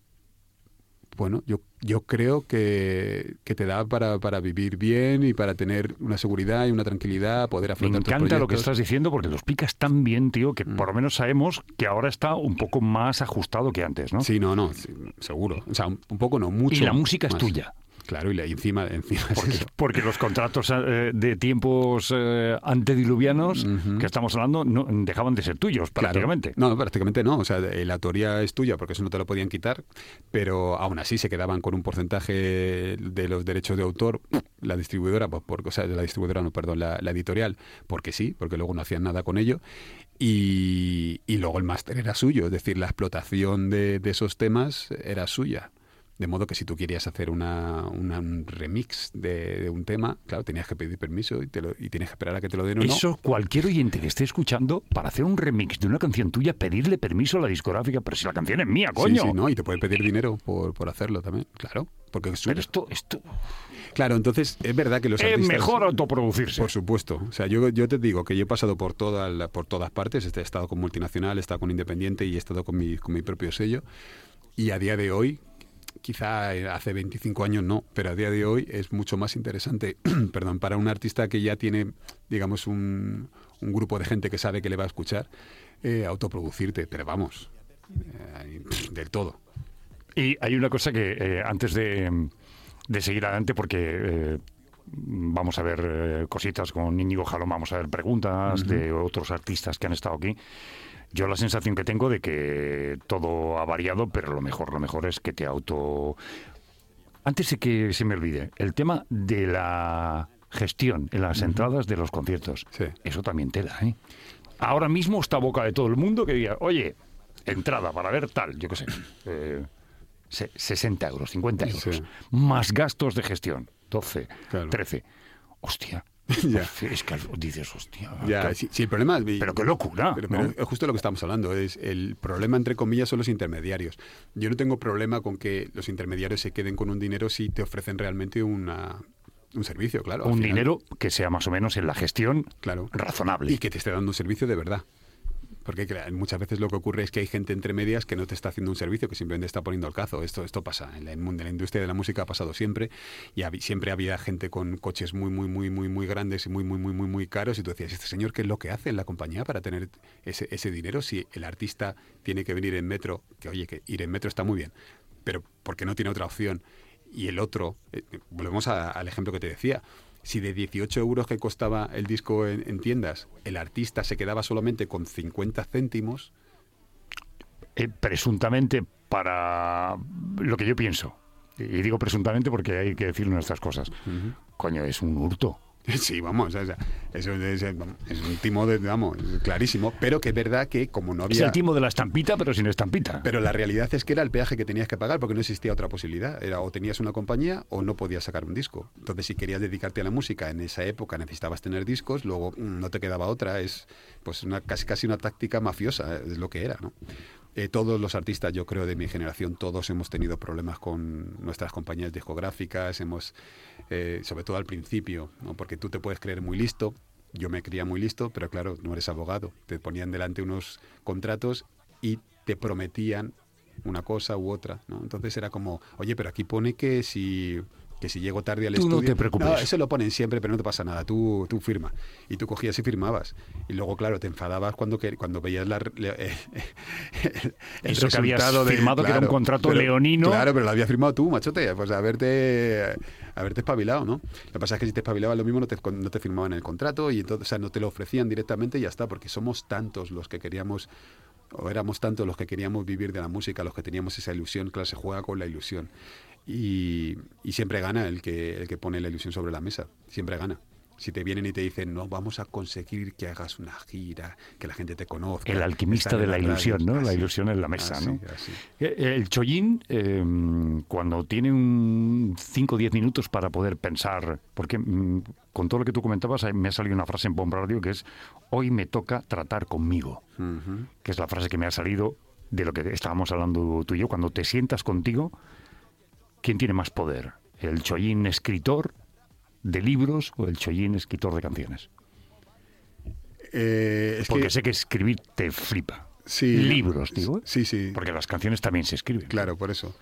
S5: bueno, yo creo que te da para vivir bien y para tener una seguridad y una tranquilidad, poder afrontar tus proyectos.
S4: Me encanta lo que estás diciendo porque lo explicas tan bien, tío, que por lo menos sabemos que ahora está un poco más ajustado que antes, ¿no?
S5: Sí, sí, seguro. O sea, un poco no, mucho.
S4: Y la música
S5: más.
S4: Es tuya.
S5: Claro, y encima
S4: porque los contratos de tiempos antediluvianos que estamos hablando no dejaban de ser tuyos, prácticamente.
S5: Claro. No, prácticamente no. O sea, la autoría es tuya porque eso no te lo podían quitar, pero aún así se quedaban con un porcentaje de los derechos de autor, la distribuidora, la editorial, porque sí, porque luego no hacían nada con ello. Y luego el máster era suyo, es decir, la explotación de esos temas era suya. De modo que si tú querías hacer un remix de un tema, claro, tenías que pedir permiso y tienes que esperar a que te lo den o no.
S4: Eso, cualquier oyente que esté escuchando, para hacer un remix de una canción tuya, pedirle permiso a la discográfica, pero si la canción es mía, coño.
S5: Sí, no, y te pueden pedir dinero por hacerlo también, claro. Porque es
S4: pero esto...
S5: Claro, entonces es verdad que los artistas...
S4: Es mejor autoproducirse.
S5: Por supuesto. O sea, yo te digo que yo he pasado por todas partes. He estado con multinacional, he estado con independiente y he estado con mi propio sello. Y a día de hoy... Quizá hace 25 años no, pero a día de hoy es mucho más interesante, perdón, para un artista que ya tiene, digamos, un grupo de gente que sabe que le va a escuchar, autoproducirte, pero vamos, del todo.
S4: Y hay una cosa que antes de seguir adelante, porque vamos a ver cositas con Íñigo Jalón, vamos a ver preguntas de otros artistas que han estado aquí. Yo la sensación que tengo de que todo ha variado, pero lo mejor es que te Antes de que se me olvide, el tema de la gestión en las entradas de los conciertos,
S5: sí.
S4: Eso también te da, ¿eh? Ahora mismo está a boca de todo el mundo que diga, oye, entrada para ver tal, yo qué sé, 60 euros, 50 euros,
S5: sí.
S4: Más gastos de gestión, 12,
S5: claro.
S4: 13. Hostia.
S5: Ya.
S4: Es que dices, hostia.
S5: Ya, sí, el problema es...
S4: Pero qué locura.
S5: Pero es justo lo que estamos hablando. Es el problema, entre comillas, son los intermediarios. Yo no tengo problema con que los intermediarios se queden con un dinero si te ofrecen realmente un servicio, claro.
S4: Un dinero que sea más o menos en la gestión razonable.
S5: Y que te esté dando un servicio de verdad. Porque muchas veces lo que ocurre es que hay gente entre medias que no te está haciendo un servicio, que simplemente está poniendo el cazo. Esto pasa. En el mundo de la industria de la música ha pasado siempre. Y siempre había gente con coches muy grandes y muy caros. Y tú decías, ¿este señor qué es lo que hace en la compañía para tener ese dinero? Si el artista tiene que venir en metro, que oye, que ir en metro está muy bien, pero porque no tiene otra opción. Y el otro, volvemos al ejemplo que te decía. Si de 18 euros que costaba el disco en tiendas, el artista se quedaba solamente con 50 céntimos...
S4: presuntamente, para lo que yo pienso, y digo presuntamente porque hay que decir nuestras cosas, coño, es un hurto.
S5: Sí, vamos, eso es un timo, clarísimo, pero que es verdad que como no había...
S4: Es el timo de la estampita, pero sin estampita.
S5: Pero la realidad es que era el peaje que tenías que pagar porque no existía otra posibilidad. Era o tenías una compañía o no podías sacar un disco. Entonces, si querías dedicarte a la música en esa época necesitabas tener discos, luego no te quedaba otra. Es pues casi una táctica mafiosa, es lo que era, ¿no? Todos los artistas, yo creo, de mi generación, todos hemos tenido problemas con nuestras compañías discográficas, sobre todo al principio, ¿no? Porque tú te puedes creer muy listo, yo me creía muy listo, pero claro, no eres abogado. Te ponían delante unos contratos y te prometían una cosa u otra, ¿no? Entonces era como, oye, pero aquí pone que si llego tarde al estudio...
S4: No te preocupes.
S5: No, eso lo ponen siempre, pero no te pasa nada. Tú firma. Y tú cogías y firmabas. Y luego, claro, te enfadabas cuando veías el
S4: eso que habías
S5: claro,
S4: firmado, que era un contrato leonino.
S5: Claro, pero lo habías firmado tú, machote. Pues haberte espabilado, ¿no? Lo que pasa es que si te espabilabas lo mismo, no te firmaban el contrato y entonces, o sea, no te lo ofrecían directamente y ya está, porque somos tantos los que queríamos... O éramos tantos los que queríamos vivir de la música, los que teníamos esa ilusión, claro, se juega con la ilusión. Y siempre gana el que pone la ilusión sobre la mesa. Siempre gana. Si te vienen y te dicen, no, vamos a conseguir que hagas una gira, que la gente te conozca.
S4: El alquimista de la ilusión, ¿no? La ilusión en la mesa, ¿no?
S5: Así.
S4: El chollín, cuando tiene 5 o 10 minutos para poder pensar, porque con todo lo que tú comentabas, me ha salido una frase en Bomb Radio que es, hoy me toca tratar conmigo, que es la frase que me ha salido de lo que estábamos hablando tú y yo. Cuando te sientas contigo, ¿quién tiene más poder? ¿El chollín escritor de libros o el chollín escritor de canciones? Porque sé que escribir te flipa.
S5: Sí,
S4: libros, digo.
S5: Sí.
S4: Porque las canciones también se escriben.
S5: Claro, por eso.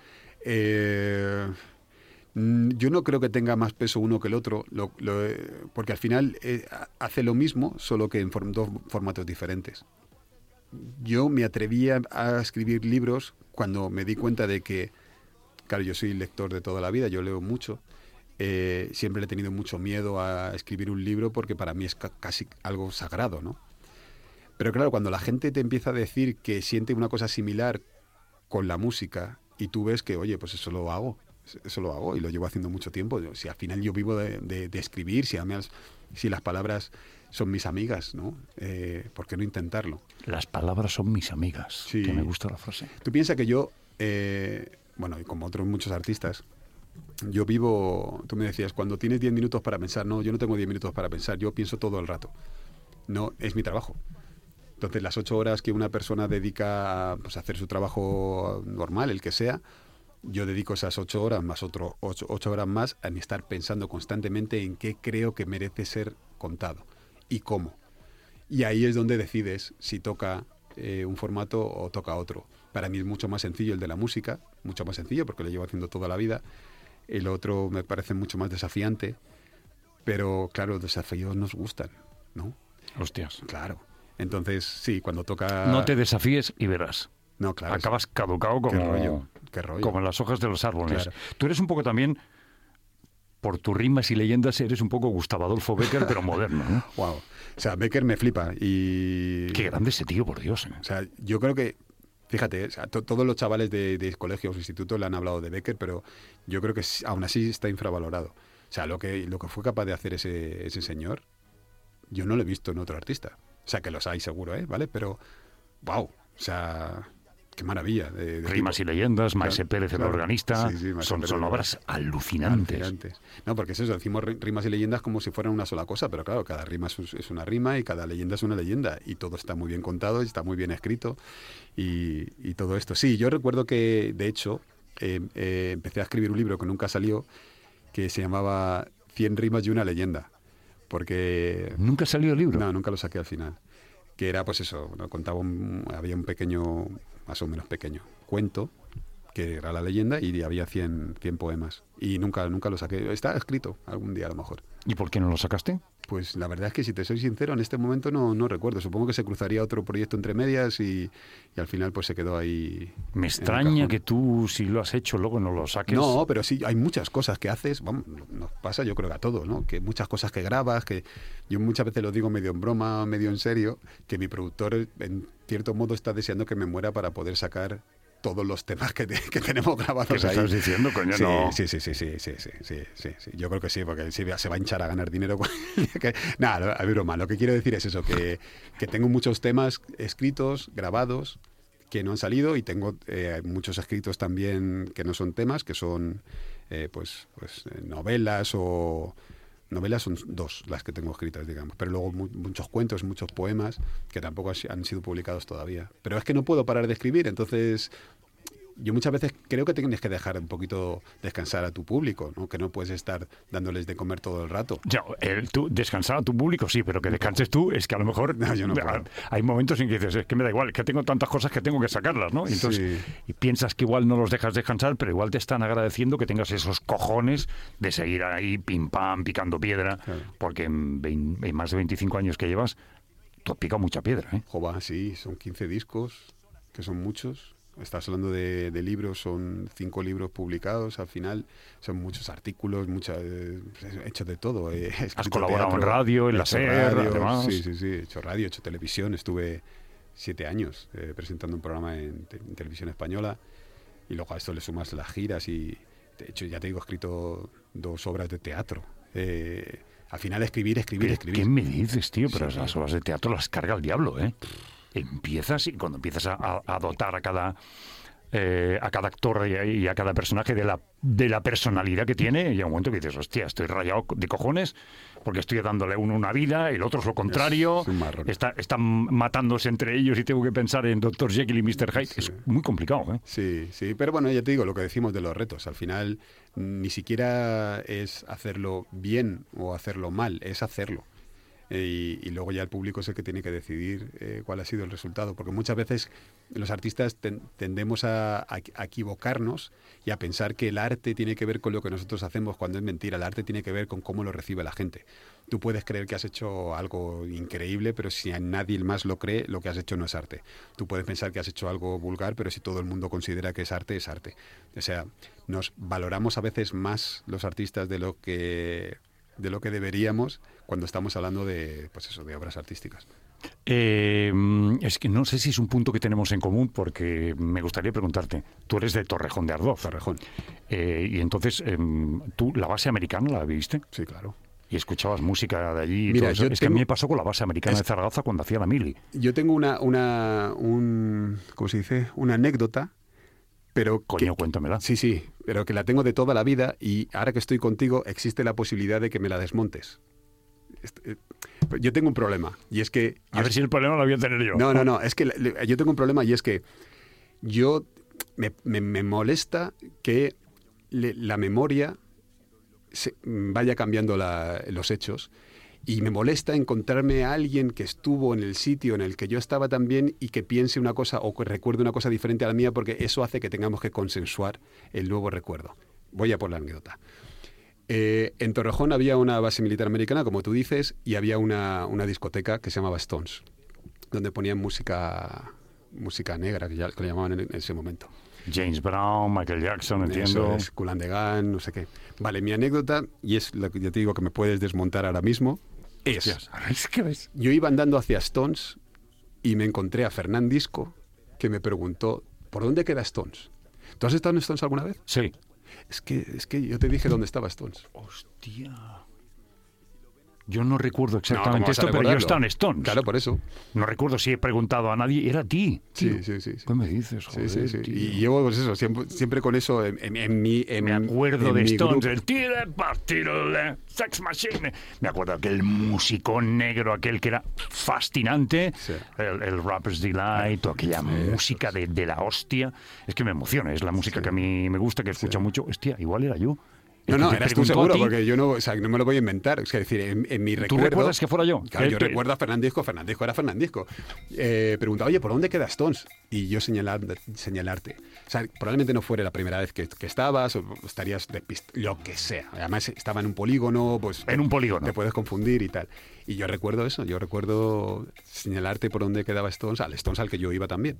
S5: Yo no creo que tenga más peso uno que el otro, porque al final hace lo mismo, solo que en dos formatos diferentes. Yo me atreví a escribir libros cuando me di cuenta de que, claro, yo soy lector de toda la vida, yo leo mucho. Siempre he tenido mucho miedo a escribir un libro porque para mí es casi algo sagrado, ¿no? Pero claro, cuando la gente te empieza a decir que siente una cosa similar con la música y tú ves que, oye, pues eso lo hago y lo llevo haciendo mucho tiempo. Si al final yo vivo de escribir, si las palabras son mis amigas, ¿no? ¿Por qué no intentarlo?
S4: Las palabras son mis amigas,
S5: sí.
S4: Que me gusta la frase.
S5: Tú piensas que yo, y como otros muchos artistas, yo vivo, tú me decías, cuando tienes 10 minutos para pensar, no, yo no tengo 10 minutos para pensar, yo pienso todo el rato. No, es mi trabajo. Entonces, las 8 horas que una persona dedica a hacer su trabajo normal, el que sea, yo dedico esas 8 horas más 8 horas más a estar pensando constantemente en qué creo que merece ser contado y cómo. Y ahí es donde decides si toca un formato o toca otro. Para mí es mucho más sencillo el de la música, mucho más sencillo porque lo llevo haciendo toda la vida. El otro me parece mucho más desafiante, pero claro, los desafíos nos gustan, ¿no?
S4: Hostias.
S5: Claro. Entonces, sí, cuando toca...
S4: No te desafíes y verás.
S5: No, claro.
S4: Acabas caducado como...
S5: Qué rollo.
S4: Como en las hojas de los árboles.
S5: Claro.
S4: Tú eres un poco también, por tus rimas y leyendas, eres un poco Gustavo Adolfo Bécquer, pero moderno, ¿no?
S5: Wow. O sea, Bécquer me flipa y...
S4: Qué grande ese tío, por Dios.
S5: O sea, yo creo que... Fíjate, o sea, todos los chavales de colegios o institutos le han hablado de Bécquer, pero yo creo que aún así está infravalorado. O sea, lo que fue capaz de hacer ese señor, yo no lo he visto en otro artista. O sea, que los hay seguro, ¿vale? Pero, wow, o sea, qué maravilla.
S4: Rimas y leyendas, Maese Pérez, el organista,
S5: sí,
S4: son obras alucinantes.
S5: No, porque es eso, decimos rimas y leyendas como si fueran una sola cosa, pero claro, cada rima es una rima y cada leyenda es una leyenda, y todo está muy bien contado y está muy bien escrito y todo esto. Sí, yo recuerdo que, de hecho, empecé a escribir un libro que nunca salió, que se llamaba 100 rimas y una leyenda. Porque...
S4: ¿Nunca salió el libro?
S5: No, nunca lo saqué al final. Que era, pues eso, ¿no? Había un pequeño, más o menos pequeño, cuento, que era la leyenda, y había 100 poemas. Y nunca lo saqué. Está escrito algún día, a lo mejor.
S4: ¿Y por qué no lo sacaste?
S5: Pues la verdad es que, si te soy sincero, en este momento no recuerdo. Supongo que se cruzaría otro proyecto entre medias y al final pues se quedó ahí.
S4: Me extraña que tú, si lo has hecho, luego no lo saques.
S5: No, pero sí, hay muchas cosas que haces, vamos, nos pasa yo creo que a todos, ¿no? Que muchas cosas que grabas, que yo muchas veces lo digo medio en broma, medio en serio, que mi productor en cierto modo está deseando que me muera para poder sacar todos los temas que tenemos grabados
S4: ¿Qué
S5: ahí.
S4: estás diciendo, coño?
S5: Sí,
S4: no.
S5: Sí. Yo creo que sí, porque sí, se va a hinchar a ganar dinero. Nada, es broma. Lo que quiero decir es eso, que tengo muchos temas escritos, grabados, que no han salido, y tengo muchos escritos también que no son temas, que son novelas o... Novelas son 2 las que tengo escritas, digamos, pero luego muchos cuentos, muchos poemas que tampoco han sido publicados todavía. Pero es que no puedo parar de escribir, entonces yo muchas veces creo que tienes que dejar un poquito descansar a tu público, ¿no? Que no puedes estar dándoles de comer todo el rato.
S4: Ya, tú descansar a tu público sí, pero que descanses tú es que a lo mejor
S5: no, yo no puedo.
S4: Hay momentos en que dices, es que me da igual, es que tengo tantas cosas que tengo que sacarlas, ¿no? Y entonces,
S5: sí.
S4: Y piensas que igual no los dejas descansar, pero igual te están agradeciendo que tengas esos cojones de seguir ahí pim pam, picando piedra, claro. Porque en más de 25 años que llevas, tú has picado mucha piedra, ¿eh?
S5: Jova, sí, son 15 discos, que son muchos. Estás hablando de libros, son 5 libros publicados, al final son muchos artículos, he hecho de todo.
S4: Has colaborado en radio, en la SER, además.
S5: Sí, he hecho radio, he hecho televisión, estuve 7 años presentando un programa en televisión española, y luego a esto le sumas las giras y, de hecho, ya te digo, he escrito 2 obras de teatro. Al final escribir.
S4: ¿Qué me dices, tío? Pero las obras de teatro las carga el diablo, ¿eh? Empiezas y cuando empiezas a dotar a cada actor y a cada personaje de la personalidad que tiene, llega un momento que dices, hostia, estoy rayado de cojones porque estoy dándole a uno una vida, el otro es lo contrario, están matándose entre ellos y tengo que pensar en Dr. Jekyll y Mr. Hyde. Es muy complicado, ¿eh?
S5: Sí, pero bueno, ya te digo, lo que decimos de los retos, al final ni siquiera es hacerlo bien o hacerlo mal, es hacerlo. Y luego ya el público es el que tiene que decidir cuál ha sido el resultado, porque muchas veces los artistas tendemos a equivocarnos y a pensar que el arte tiene que ver con lo que nosotros hacemos, cuando es mentira. El arte tiene que ver con cómo lo recibe la gente. Tú puedes creer que has hecho algo increíble, pero si a nadie más lo cree, lo que has hecho no es arte. Tú puedes pensar que has hecho algo vulgar, pero si todo el mundo considera que es arte, es arte. O sea, nos valoramos a veces más los artistas de lo que deberíamos cuando estamos hablando de obras artísticas.
S4: Es que no sé si es un punto que tenemos en común, porque me gustaría preguntarte, tú eres de Torrejón de Ardoz.
S5: Torrejón.
S4: Y entonces, ¿tú la base americana la viste?
S5: Sí, claro.
S4: Y escuchabas música de allí.
S5: Mira,
S4: todo eso. Que a mí me pasó con la base americana de Zaragoza cuando hacía la mili.
S5: Yo tengo ¿cómo se dice? Una anécdota. Pero
S4: cuéntamela.
S5: Sí, pero que la tengo de toda la vida y ahora que estoy contigo existe la posibilidad de que me la desmontes. Yo tengo un problema y es que...
S4: A ver si el problema lo voy a tener yo.
S5: No, es que yo tengo un problema y es que me molesta que la memoria vaya cambiando los hechos. Y me molesta encontrarme a alguien que estuvo en el sitio en el que yo estaba también y que piense una cosa o que recuerde una cosa diferente a la mía, porque eso hace que tengamos que consensuar el nuevo recuerdo. Voy a por la anécdota. En Torrejón había una base militar americana, como tú dices, y había una discoteca que se llamaba Stones, donde ponían música negra, que lo llamaban en ese momento.
S4: James Brown, Michael Jackson, entiendo.
S5: Eso es, Kool and the Gang, no sé qué. Vale, mi anécdota, y es lo que yo te digo que me puedes desmontar ahora mismo, yo iba andando hacia Stones y me encontré a Fernán Disco, que me preguntó, ¿por dónde queda Stones? ¿Tú has estado en Stones alguna vez?
S4: Sí.
S5: Es que yo te dije dónde estaba Stones.
S4: Hostia. Yo no recuerdo exactamente esto, pero yo estaba en Stones.
S5: Claro, por eso.
S4: No recuerdo si he preguntado a nadie. Era a ti, tío.
S5: Sí.
S4: ¿Qué me dices? Joder,
S5: sí. Y llevo pues eso, siempre con eso en mi...
S4: Me acuerdo de Stones, el tire, partirle, Sex Machine. Me acuerdo aquel musicón negro, aquel que era fascinante, el Rapper's Delight, o aquella música de la hostia. Es que me emociona, es la música que a mí me gusta, que escucho mucho. Hostia, igual era yo.
S5: No, eras tú seguro, porque yo no me lo voy a inventar. Es decir, en mi recuerdo...
S4: ¿Tú recuerdas que fuera yo?
S5: Claro, yo recuerdo a Fernán Disco era Fernán Disco. Preguntaba, oye, ¿por dónde queda Stones? Y yo señalarte. O sea, probablemente no fuera la primera vez que estabas, o estarías lo que sea. Además, estaba en un polígono, pues...
S4: En un polígono.
S5: Te puedes confundir y tal. Y yo recuerdo eso, señalarte por dónde quedaba Stones al que yo iba también.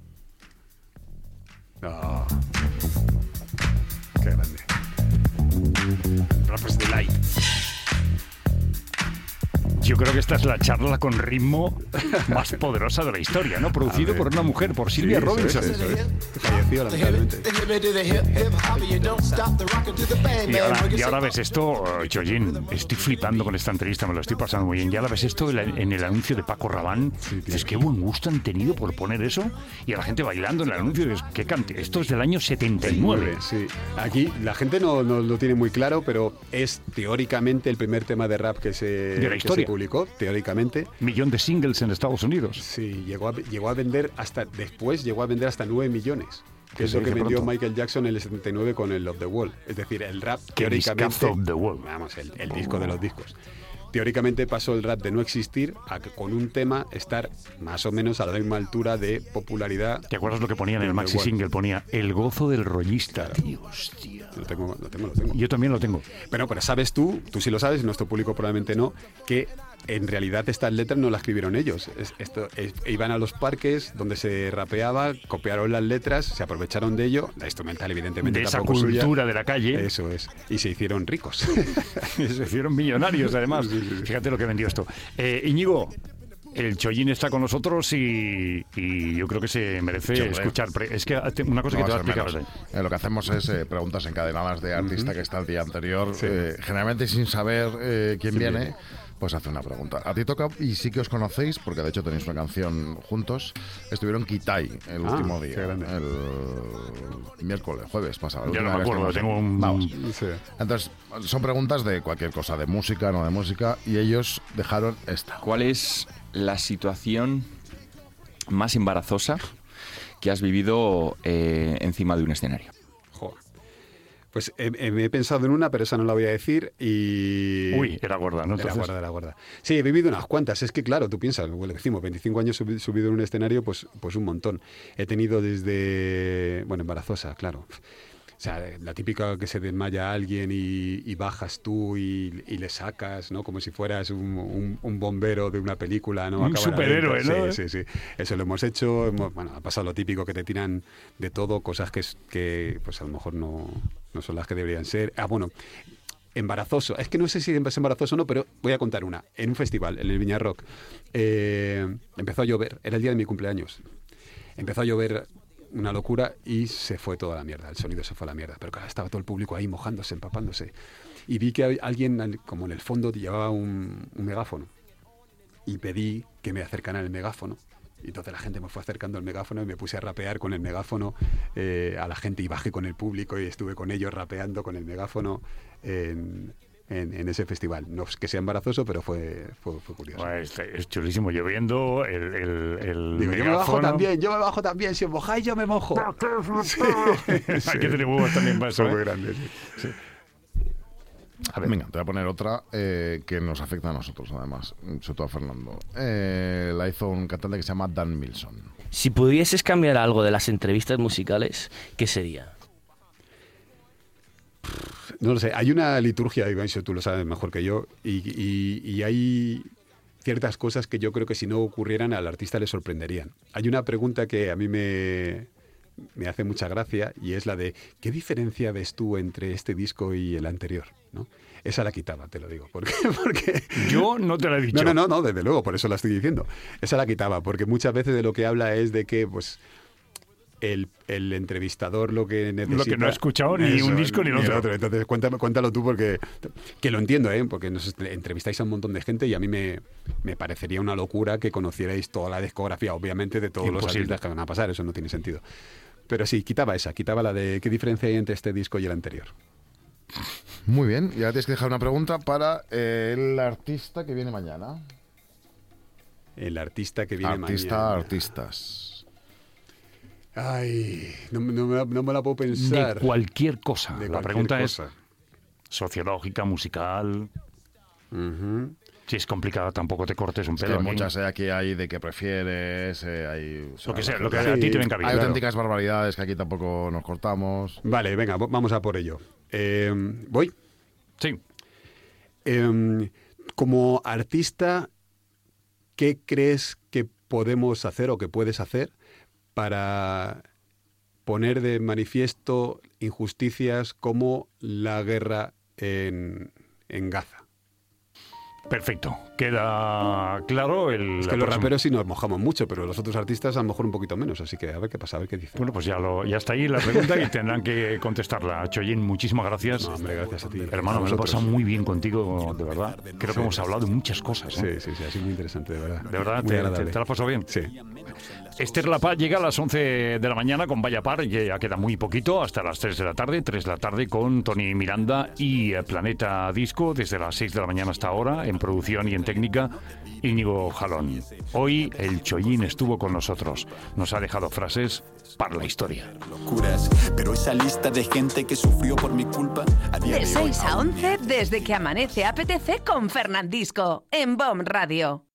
S5: Oh, qué grande. Rapper's Delight.
S4: Yo creo que esta es la charla con ritmo más poderosa de la historia, ¿no? Producido por una mujer, por Sylvia Robinson.
S5: Eso es. Falleció, lamentablemente.
S4: Y ahora ves esto, Chollín, estoy flipando con esta entrevista, me lo estoy pasando muy bien. Ya ahora ves esto en el anuncio de Paco Rabanne. Dices, qué buen gusto han tenido por poner eso. Y a la gente bailando en el anuncio. Dices, qué cante. Esto es del año 79.
S5: Sí. Aquí la gente no lo tiene muy claro, pero es teóricamente el primer tema de rap que se publicó, teóricamente.
S4: 1 millón de singles en Estados Unidos.
S5: Sí, llegó a vender hasta 9 millones. Que es lo que vendió Michael Jackson en el 79 con el Of the Wall. Es decir, el rap teóricamente...
S4: Of the Wall.
S5: Vamos, el disco de los discos. Teóricamente pasó el rap de no existir a que con un tema estar más o menos a la misma altura de popularidad.
S4: ¿Te acuerdas lo que ponía en el maxi single? Ponía el gozo del rollista.
S5: Claro.
S4: Tío, hostia.
S5: Lo tengo.
S4: Yo también lo tengo.
S5: Pero sabes tú sí lo sabes, nuestro público probablemente no, que en realidad estas letras no las escribieron ellos. Iban a los parques donde se rapeaba, copiaron las letras, se aprovecharon de ello, la instrumental evidentemente
S4: de esa cultura suya, de la calle.
S5: Eso es. Y se hicieron ricos.
S4: Se hicieron millonarios además. Sí. Fíjate lo que vendió esto. Íñigo, El Chollín está con nosotros y yo creo que se merece escuchar. Es que una cosa que te voy a explicar.
S9: Lo que hacemos es preguntas encadenadas de artista que está el día anterior, generalmente sin saber quién viene. Pues hace una pregunta. A ti toca, y sí que os conocéis, porque de hecho tenéis una canción juntos. Estuvieron en Kitai el último día. El miércoles, jueves pasado.
S4: Yo no me acuerdo, tengo un...
S9: Vamos. Sí. Entonces, son preguntas de cualquier cosa, de música, no de música, y ellos dejaron esta.
S10: ¿Cuál es la situación más embarazosa que has vivido encima de un escenario?
S5: Pues he pensado en una, pero esa no la voy a decir y...
S4: Uy, era gorda, ¿no?
S5: Era gorda. Sí, he vivido unas cuantas. Es que, claro, tú piensas, lo que decimos, 25 años subido en un escenario, pues un montón. He tenido desde... Bueno, embarazosa, claro. O sea, la típica que se desmaya a alguien y bajas tú y le sacas, ¿no? Como si fueras un bombero de una película, ¿no?
S4: Un superhéroe, ¿no?
S5: Sí. Eso lo hemos hecho. Bueno, ha pasado lo típico que te tiran de todo, cosas que pues a lo mejor no son las que deberían ser. Bueno, embarazoso. Es que no sé si es embarazoso o no, pero voy a contar una. En un festival, en el Viña Rock, empezó a llover. Era el día de mi cumpleaños. Empezó a llover una locura y se fue toda la mierda. El sonido se fue a la mierda. Pero claro, estaba todo el público ahí mojándose, empapándose. Y vi que alguien, como en el fondo, llevaba un megáfono. Y pedí que me acercaran el megáfono. Y entonces la gente me fue acercando al megáfono y me puse a rapear con el megáfono a la gente y bajé con el público y estuve con ellos rapeando con el megáfono en ese festival. No es que sea embarazoso, pero fue curioso.
S4: Pues es chulísimo, lloviendo, el
S5: Digo, yo me bajo también, si os mojáis yo me mojo.
S4: Sí. Hay que tener huevos también para eso.
S5: Son muy grandes, sí.
S9: A ver, venga, te voy a poner otra que nos afecta a nosotros, además, sobre todo a Fernando. La hizo un cantante que se llama Dan Milson.
S11: Si pudieses cambiar algo de las entrevistas musicales, ¿qué sería?
S5: No lo sé, hay una liturgia, Iván, tú lo sabes mejor que yo, y hay ciertas cosas que yo creo que si no ocurrieran al artista le sorprenderían. Hay una pregunta que a mí me hace mucha gracia y es la de ¿qué diferencia ves tú entre este disco y el anterior? ¿No? Esa la quitaba, te lo digo. Porque
S4: yo no te la he dicho.
S5: No, desde luego, por eso la estoy diciendo. Esa la quitaba, porque muchas veces de lo que habla es de que pues el entrevistador lo que necesita...
S4: Lo que no ha escuchado ni un disco ni el otro.
S5: Entonces cuéntalo tú porque que lo entiendo, porque nos entrevistáis a un montón de gente y a mí me parecería una locura que conocierais toda la discografía, obviamente, de todos los artistas que van a pasar. Eso no tiene sentido. Pero sí, quitaba la de qué diferencia hay entre este disco y el anterior.
S9: Muy bien, y ahora tienes que dejar una pregunta para el artista que viene mañana.
S5: El artista que viene mañana.
S9: Artistas.
S5: Ay, no me la puedo pensar.
S4: De cualquier cosa. La pregunta es sociológica, musical.
S5: Uh-huh.
S4: Si es complicada, tampoco te cortes un pelo.
S9: Hay muchas aquí hay de qué prefieres, hay...
S4: Lo que sea, lo que a ti te venga bien.
S9: Hay auténticas barbaridades que aquí tampoco nos cortamos.
S5: Vale, venga, vamos a por ello. ¿Voy?
S4: Sí.
S5: Como artista, ¿qué crees que podemos hacer o que puedes hacer para poner de manifiesto injusticias como la guerra en Gaza?
S4: Perfecto, queda claro.
S5: Es que los raperos sí nos mojamos mucho, pero los otros artistas a lo mejor un poquito menos, así que a ver qué pasa, a ver qué dicen.
S4: Bueno, pues ya está ahí la pregunta y tendrán que contestarla. Chollín, muchísimas gracias.
S5: No, hombre, gracias a ti.
S4: Hermano, me lo he pasado muy bien contigo, de verdad. Creo que hemos hablado de muchas cosas.
S5: Sí, ha sido muy interesante, de verdad.
S4: De verdad, ¿te la has pasado bien?
S5: Sí.
S4: Esther La Paz llega a las 11 de la mañana con Vaya Par, ya queda muy poquito, hasta las 3 de la tarde con Tony Miranda y Planeta Disco, desde las 6 de la mañana hasta ahora, en producción y en técnica, Íñigo Jalón. Hoy el Chollín estuvo con nosotros, nos ha dejado frases para la historia.
S2: Locuras, pero esa lista de gente que sufrió por mi culpa a día de
S12: 6 a 11 desde que amanece APTC con Fernandisco en BOM Radio.